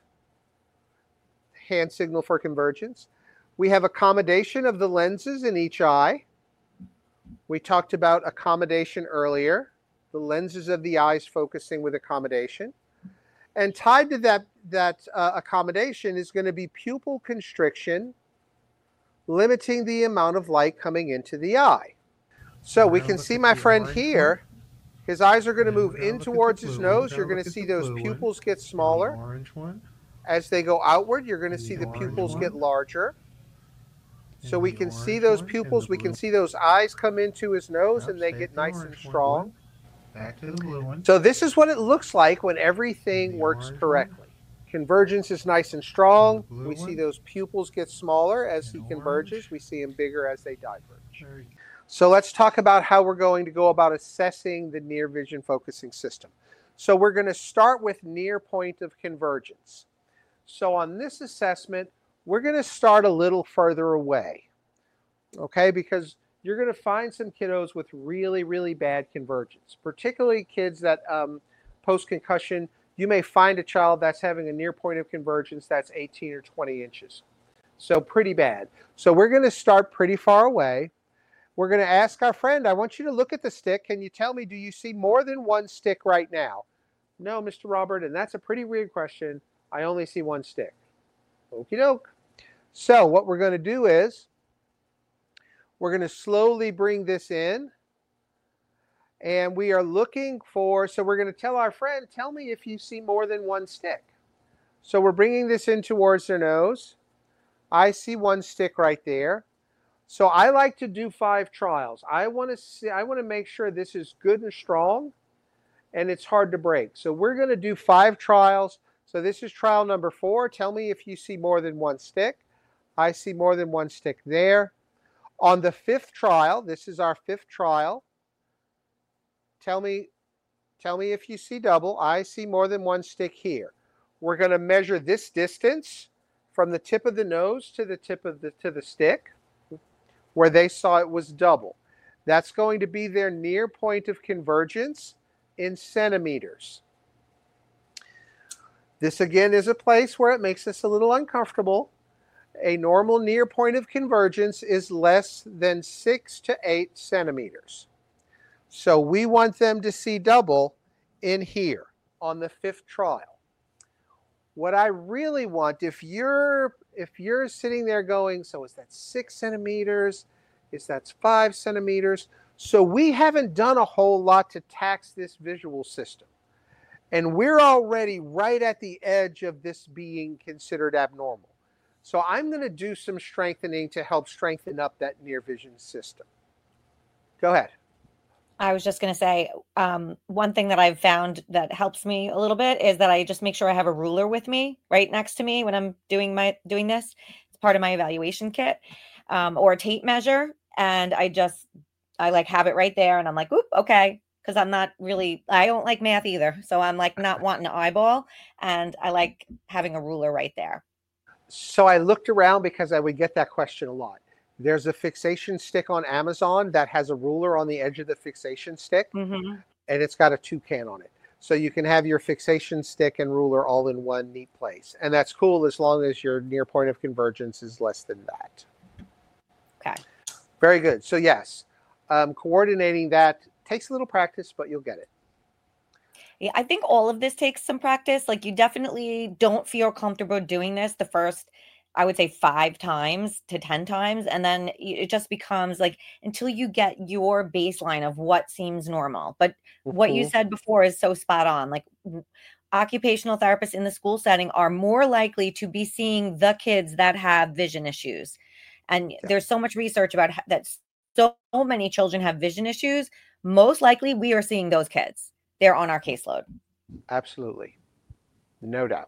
Hand signal for convergence. We have accommodation of the lenses in each eye. We talked about accommodation earlier, the lenses of the eyes focusing with accommodation. And tied to that accommodation is going to be pupil constriction, limiting the amount of light coming into the eye. So we can see my friend here. His eyes are going to move in towards his nose. You're going to see those pupils get smaller. As they go outward, you're going to see the pupils get larger. So we can see those pupils. We can see those eyes come into his nose, and they get nice and strong. Back to the blue one. So this is what it looks like when everything works correctly. Convergence is nice and strong. We see those pupils get smaller as he converges. We see them bigger as they diverge. So let's talk about how we're going to go about assessing the near vision focusing system. So we're going to start with near point of convergence. So on this assessment, we're going to start a little further away, okay? Because you're going to find some kiddos with really, really bad convergence, particularly kids that post-concussion. You may find a child that's having a near point of convergence that's 18 or 20 inches. So pretty bad. So we're going to start pretty far away. We're going to ask our friend, I want you to look at the stick. Can you tell me, do you see more than one stick right now? No, Mr. Robert, and that's a pretty weird question. I only see one stick. Okie doke. So what we're going to do is we're going to slowly bring this in. And we are looking for, so we're going to tell our friend, tell me if you see more than one stick. So we're bringing this in towards their nose. I see one stick right there. So I like to do 5 trials. I want to make sure this is good and strong and it's hard to break. So we're going to do 5 trials. So this is trial number 4. Tell me if you see more than one stick. I see more than one stick there. On the 5th trial, this is our 5th trial. Tell me if you see double. I see more than one stick here. We're going to measure this distance from the tip of the nose to the tip of the stick, where they saw it was double. That's going to be their near point of convergence in centimeters. This again is a place where it makes us a little uncomfortable. A normal near point of convergence is less than 6 to 8 centimeters. So we want them to see double in here on the 5th trial. What I really want, if you're sitting there going, so is that 6 centimeters? Is that 5 centimeters? So we haven't done a whole lot to tax this visual system. And we're already right at the edge of this being considered abnormal. So I'm going to do some strengthening to help strengthen up that near vision system. Go ahead. I was just going to say, one thing that I've found that helps me a little bit is that I just make sure I have a ruler with me right next to me when I'm doing this. It's part of my evaluation kit, or a tape measure. And I like have it right there. And I'm like, oop, okay. Because I don't like math either. So I'm like not wanting to eyeball. And I like having a ruler right there. So I looked around because I would get that question a lot. There's a fixation stick on Amazon that has a ruler on the edge of the fixation stick, and it's got a toucan on it. So you can have your fixation stick and ruler all in one neat place. And that's cool as long as your near point of convergence is less than that. Okay. Very good. So yes, coordinating that takes a little practice, but you'll get it. Yeah, I think all of this takes some practice. Like, you definitely don't feel comfortable doing this the first, I would say, 5 times to 10 times. And then it just becomes like until you get your baseline of what seems normal. But what you said before is so spot on. Like, occupational therapists in the school setting are more likely to be seeing the kids that have vision issues. And there's so much research about that. So many children have vision issues. Most likely we are seeing those kids. They're on our caseload. Absolutely. No doubt.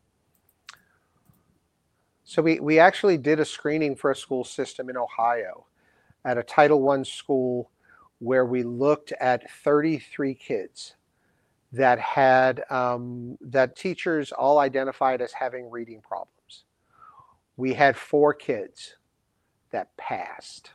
So we actually did a screening for a school system in Ohio at a Title I school where we looked at 33 kids that had, that teachers all identified as having reading problems. We had 4 kids that passed.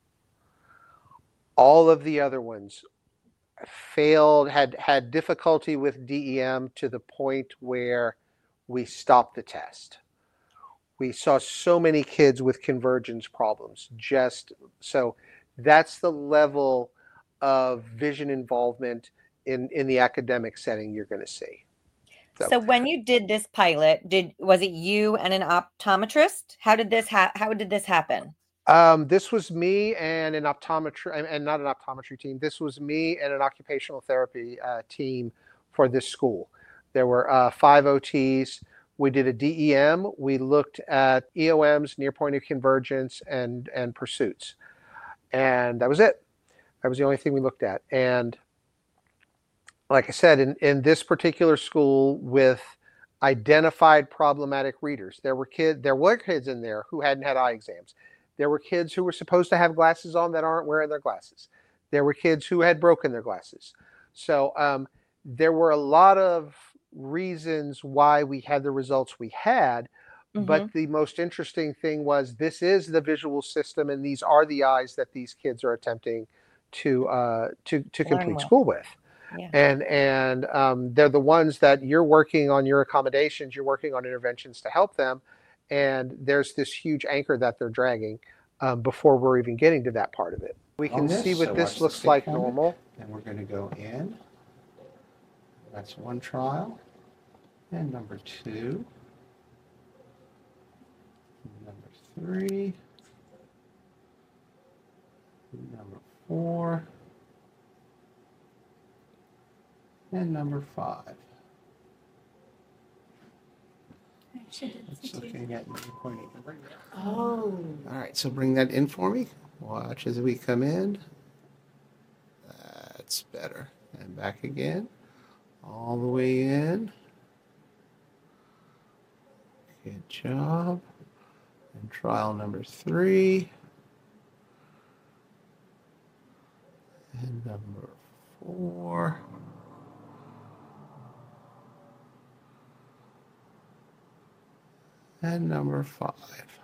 All of the other ones failed, had difficulty with DEM to the point where we stopped the test. We saw so many kids with convergence problems. Just so that's the level of vision involvement in the academic setting you're going to see. So when you did this pilot, was it you and an optometrist? How did this happen? This was me and an optometry, and not an optometry team. This was me and an occupational therapy team for this school. There were 5 OTs. We did a DEM. We looked at EOMs, near point of convergence, and pursuits. And that was it. That was the only thing we looked at. And like I said, in this particular school with identified problematic readers, there were kids in there who hadn't had eye exams. There were kids who were supposed to have glasses on that aren't wearing their glasses. There were kids who had broken their glasses. So there were a lot of reasons why we had the results we had. But the most interesting thing was this is the visual system, and these are the eyes that these kids are attempting to complete school with. Yeah. And they're the ones that you're working on your accommodations, you're working on interventions to help them. And there's this huge anchor that they're dragging before we're even getting to that part of it. We can see what this looks like normal. And we're going to go in. That's one trial. And number 2. Number 3. Number 4. And number 5. It's looking at me pointing. Oh. All right, so bring that in for me. Watch as we come in. That's better. And back again. All the way in. Good job. And trial number 3. And number 4. And number 5.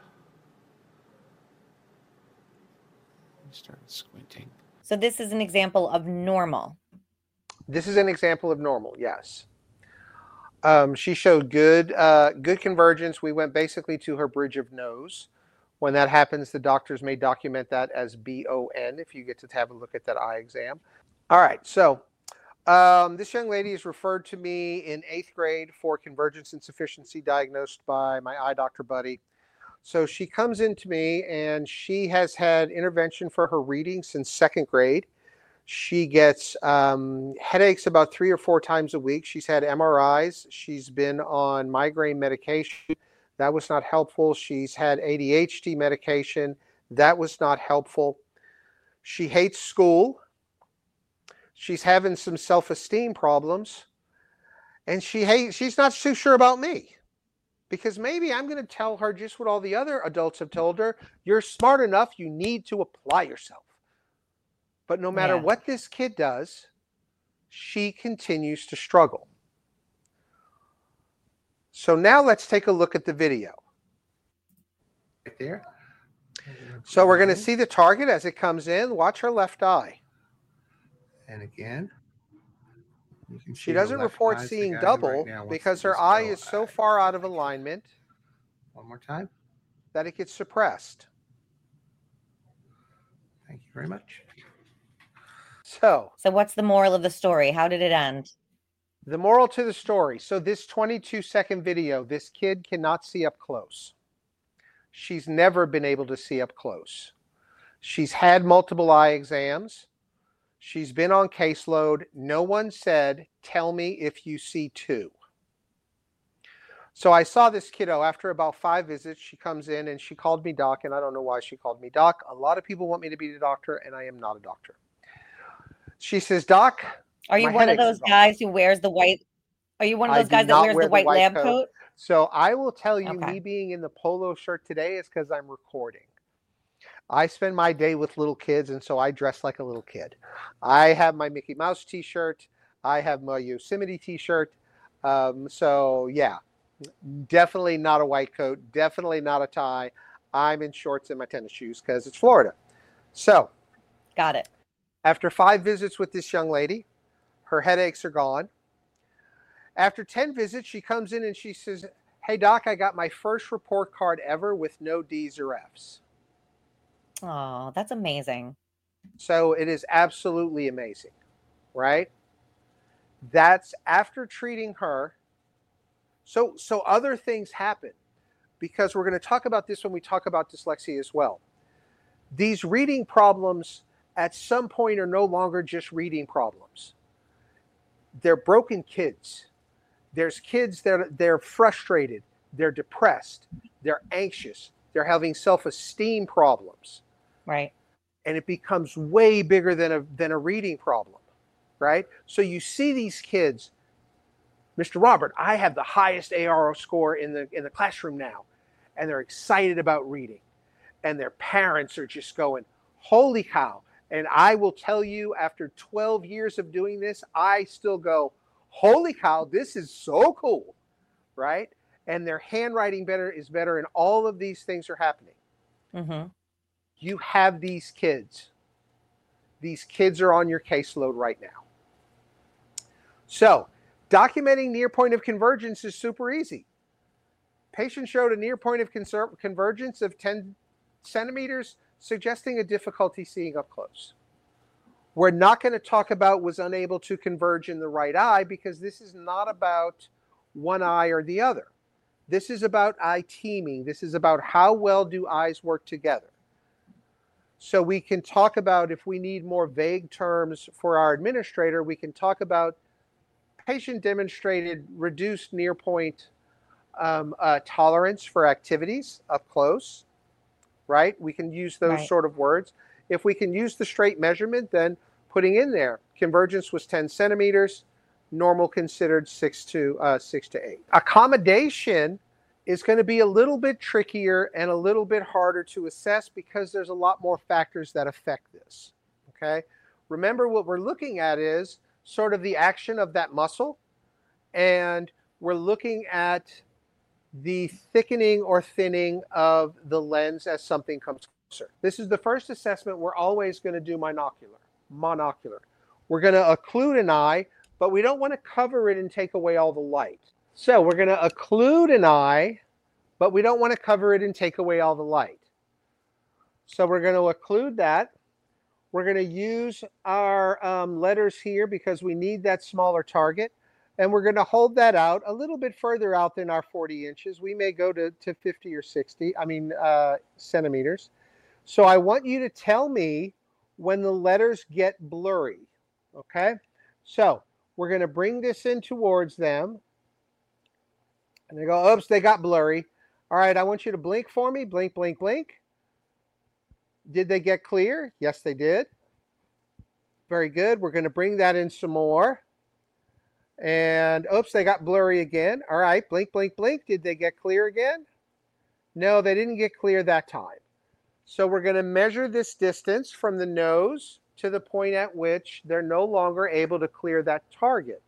Start squinting. So this is an example of normal. This is an example of normal, yes. She showed good convergence. We went basically to her bridge of nose. When that happens, the doctors may document that as BON if you get to have a look at that eye exam. All right, so this young lady is referred to me in 8th grade for convergence insufficiency diagnosed by my eye doctor buddy. So she comes into me and she has had intervention for her reading since 2nd grade. She gets headaches about 3 or 4 times a week. She's had MRIs. She's been on migraine medication. That was not helpful. She's had ADHD medication. That was not helpful. She hates school. She's having some self-esteem problems. And she's not too sure about me. Because maybe I'm going to tell her just what all the other adults have told her. You're smart enough. You need to apply yourself. But no matter what this kid does, she continues to struggle. So now let's take a look at the video. Right there. So we're going to see the target as it comes in. Watch her left eye. And again. You can She see the doesn't left report eye's the seeing guy who double right now wants because to her just eye go, is so "I far just out of don't like it." alignment One more time. that it gets suppressed. Thank you very much. So what's the moral of the story? How did it end? the moral to the story. So this 22-second video, this kid cannot see up close. She's never been able to see up close. She's had multiple eye exams. She's been on caseload. No one said, tell me if you see 2. So I saw this kiddo after about 5 visits. She comes in and she called me doc, and I don't know why she called me doc. A lot of people want me to be the doctor, and I am not a doctor. She says, Doc, Are you one of those guys who wears the white? Are you one of those guys that wears the white lab coat? So I will tell you, Okay. me being in the polo shirt today is because I'm recording. I spend my day with little kids, and so I dress like a little kid. I have my Mickey Mouse t-shirt. I have my Yosemite t-shirt. So yeah, definitely not a white coat. Definitely not a tie. I'm in shorts and my tennis shoes because it's Florida. So got it. After 5 visits with this young lady, her headaches are gone. After 10 visits, she comes in and she says, hey, doc, I got my first report card ever with no D's or F's. Oh, that's amazing. So it is absolutely amazing, right? That's after treating her. So other things happen, because we're going to talk about this when we talk about dyslexia as well. These reading problems at some point are no longer just reading problems. They're broken kids. There's kids that they're frustrated, they're depressed, they're anxious, they're having self-esteem problems. Right. And it becomes way bigger than a reading problem, right? So you see these kids, Mr. Robert, I have the highest ARO score in the classroom now, and they're excited about reading. And their parents are just going, holy cow. And I will tell you, after 12 years of doing this, I still go, holy cow, this is so cool, right? And their handwriting is better, and all of these things are happening. Mm-hmm. You have these kids. These kids are on your caseload right now. So documenting near point of convergence is super easy. Patient showed a near point of convergence of 10 centimeters, suggesting a difficulty seeing up close. We're not going to talk about was unable to converge in the right eye, because this is not about one eye or the other. This is about eye teaming. This is about how well do eyes work together. So we can talk about, if we need more vague terms for our administrator, we can talk about patient demonstrated reduced near point tolerance for activities up close, right? We can use those sort of words. If we can use the straight measurement, then putting in there, convergence was 10 centimeters, normal considered 6 to 8. Accommodation is going to be a little bit trickier and a little bit harder to assess, because there's a lot more factors that affect this, okay? Remember, what we're looking at is sort of the action of that muscle, and we're looking at the thickening or thinning of the lens as something comes closer. This is the first assessment. We're always going to do monocular. We're going to occlude an eye, but we don't want to cover it and take away all the light. So we're going to occlude an eye, but we don't want to cover it and take away all the light. So we're going to occlude that. We're going to use our letters here because we need that smaller target. And we're going to hold that out a little bit further out than our 40 inches. We may go to 50 or 60, centimeters. So I want you to tell me when the letters get blurry, okay? So we're going to bring this in towards them. And they go, oops, they got blurry. All right, I want you to blink for me. Blink, blink, blink. Did they get clear? Yes, they did. Very good. We're going to bring that in some more. And oops, they got blurry again. All right, blink, blink, blink. Did they get clear again? No, they didn't get clear that time. So we're going to measure this distance from the nose to the point at which they're no longer able to clear that target.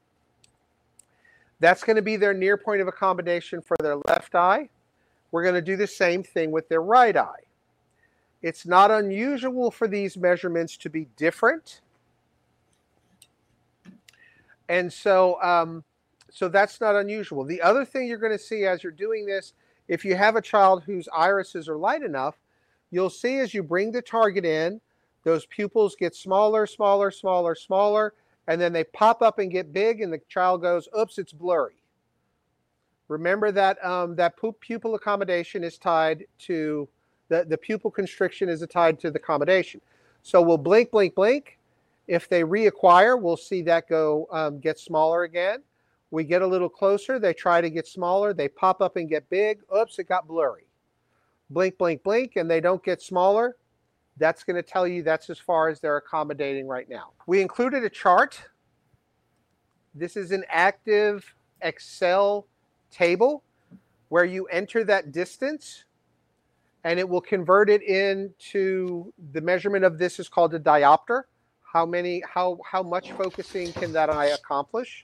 That's going to be their near point of accommodation for their left eye. We're going to do the same thing with their right eye. It's not unusual for these measurements to be different. And so that's not unusual. The other thing you're going to see as you're doing this, if you have a child whose irises are light enough, you'll see as you bring the target in, those pupils get smaller, smaller, smaller, smaller, and then they pop up and get big, and the child goes, oops, it's blurry. Remember that that pupil accommodation is tied to, the pupil constriction is tied to the accommodation. So we'll blink, blink, blink. If they reacquire, we'll see that go get smaller again. We get a little closer, they try to get smaller, they pop up and get big, oops, it got blurry. Blink, blink, blink, and they don't get smaller. That's going to tell you that's as far as they're accommodating right now. We included a chart. This is an active Excel table where you enter that distance and it will convert it into, the measurement of this is called a diopter. How much focusing can that eye accomplish?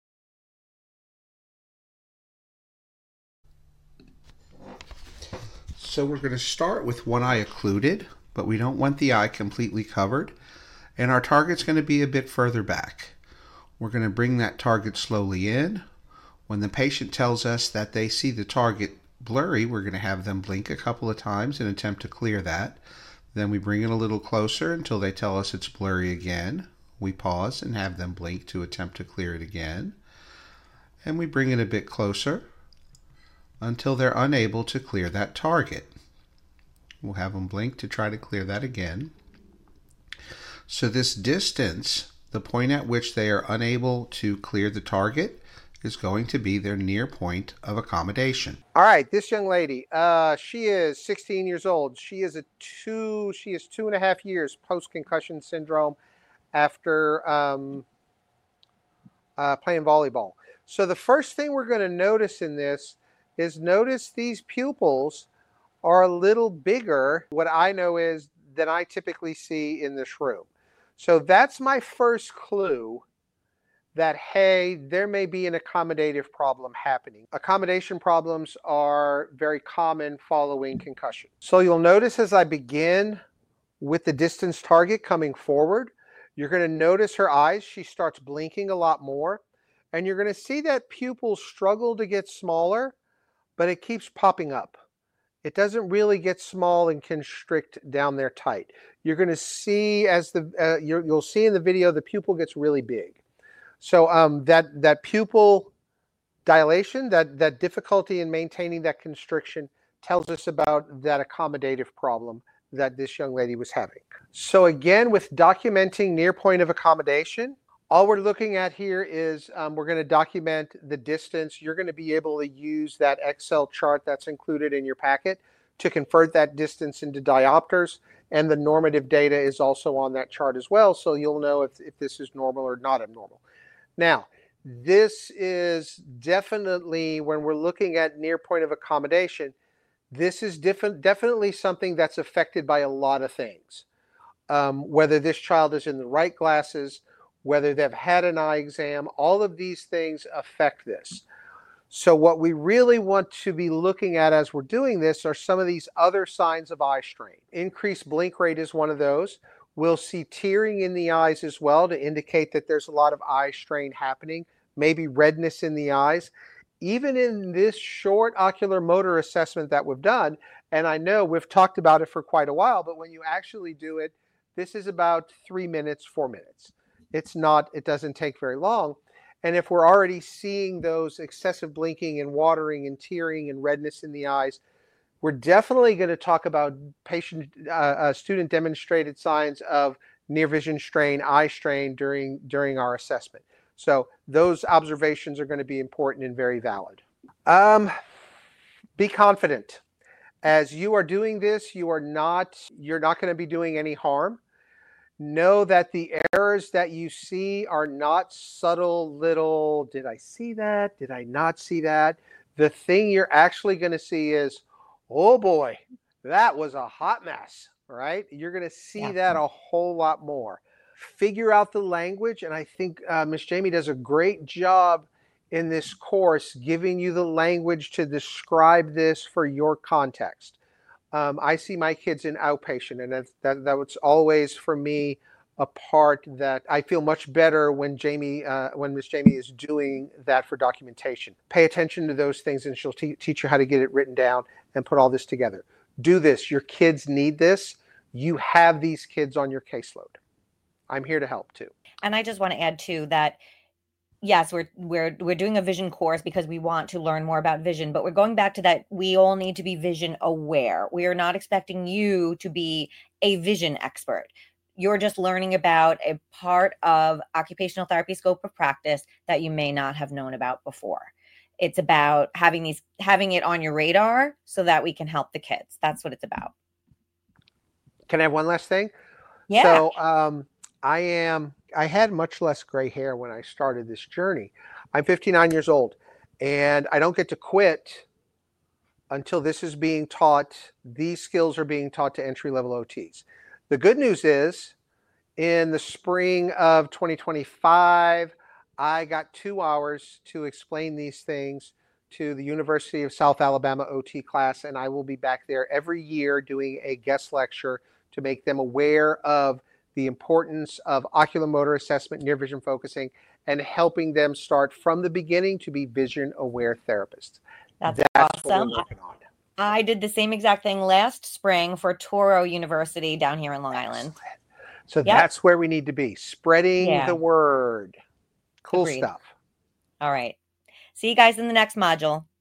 So we're going to start with one eye occluded, but we don't want the eye completely covered. And our target's going to be a bit further back. We're going to bring that target slowly in. When the patient tells us that they see the target blurry, we're going to have them blink a couple of times and attempt to clear that. Then we bring it a little closer until they tell us it's blurry again. We pause and have them blink to attempt to clear it again. And we bring it a bit closer until they're unable to clear that target. We'll have them blink to try to clear that again. So this distance, the point at which they are unable to clear the target, is going to be their near point of accommodation. All right, this young lady, she is 16 years old. She is 2.5 years post-concussion syndrome after playing volleyball. So the first thing we're going to notice in this is notice these pupils are a little bigger, what I know is, than I typically see in this room. So that's my first clue that, hey, there may be an accommodative problem happening. Accommodation problems are very common following concussion. So you'll notice as I begin with the distance target coming forward, you're going to notice her eyes, she starts blinking a lot more, and you're going to see that pupil struggle to get smaller, but it keeps popping up. It doesn't really get small and constrict down there tight. You're going to see as you'll see in the video, the pupil gets really big. So that pupil dilation, that difficulty in maintaining that constriction, tells us about that accommodative problem that this young lady was having. So again, with documenting near point of accommodation, all we're looking at here is we're going to document the distance. You're going to be able to use that Excel chart that's included in your packet to convert that distance into diopters, and the normative data is also on that chart as well, so you'll know if this is normal or not abnormal. Now, this is definitely, when we're looking at near point of accommodation, this is definitely something that's affected by a lot of things. Whether this child is in the right glasses, whether they've had an eye exam, all of these things affect this. So what we really want to be looking at as we're doing this are some of these other signs of eye strain. Increased blink rate is one of those. We'll see tearing in the eyes as well to indicate that there's a lot of eye strain happening, maybe redness in the eyes. Even in this short ocular motor assessment that we've done, and I know we've talked about it for quite a while, but when you actually do it, this is about 3 minutes, 4 minutes. It doesn't take very long. And if we're already seeing those excessive blinking and watering and tearing and redness in the eyes, we're definitely going to talk about student demonstrated signs of near vision strain, eye strain during our assessment. So those observations are going to be important and very valid. Be confident. As you are doing this, you're not going to be doing any harm. Know that the errors that you see are not subtle little, did I see that? Did I not see that? The thing you're actually going to see is, oh boy, that was a hot mess, right? You're going to see that a whole lot more. Figure out the language, and I think Miss Jamie does a great job in this course giving you the language to describe this for your context. I see my kids in outpatient, and that was always for me a part that I feel much better when Miss Jamie is doing that for documentation. Pay attention to those things, and she'll teach you how to get it written down and put all this together. Do this. Your kids need this. You have these kids on your caseload. I'm here to help too. And I just want to add too that yes, we're doing a vision course because we want to learn more about vision, but we're going back to that we all need to be vision aware. We are not expecting you to be a vision expert. You're just learning about a part of occupational therapy scope of practice that you may not have known about before. It's about having it on your radar so that we can help the kids. That's what it's about. Can I have one last thing? Yeah. So I had much less gray hair when I started this journey. I'm 59 years old, and I don't get to quit until this is being taught. These skills are being taught to entry-level OTs. The good news is, in the spring of 2025, I got 2 hours to explain these things to the University of South Alabama OT class, and I will be back there every year doing a guest lecture to make them aware of the importance of oculomotor assessment, near vision focusing, and helping them start from the beginning to be vision-aware therapists. That's awesome. What we're working on. I did the same exact thing last spring for Touro University down here in Long Island. So that's where we need to be, spreading the word. Cool stuff. All right. See you guys in the next module.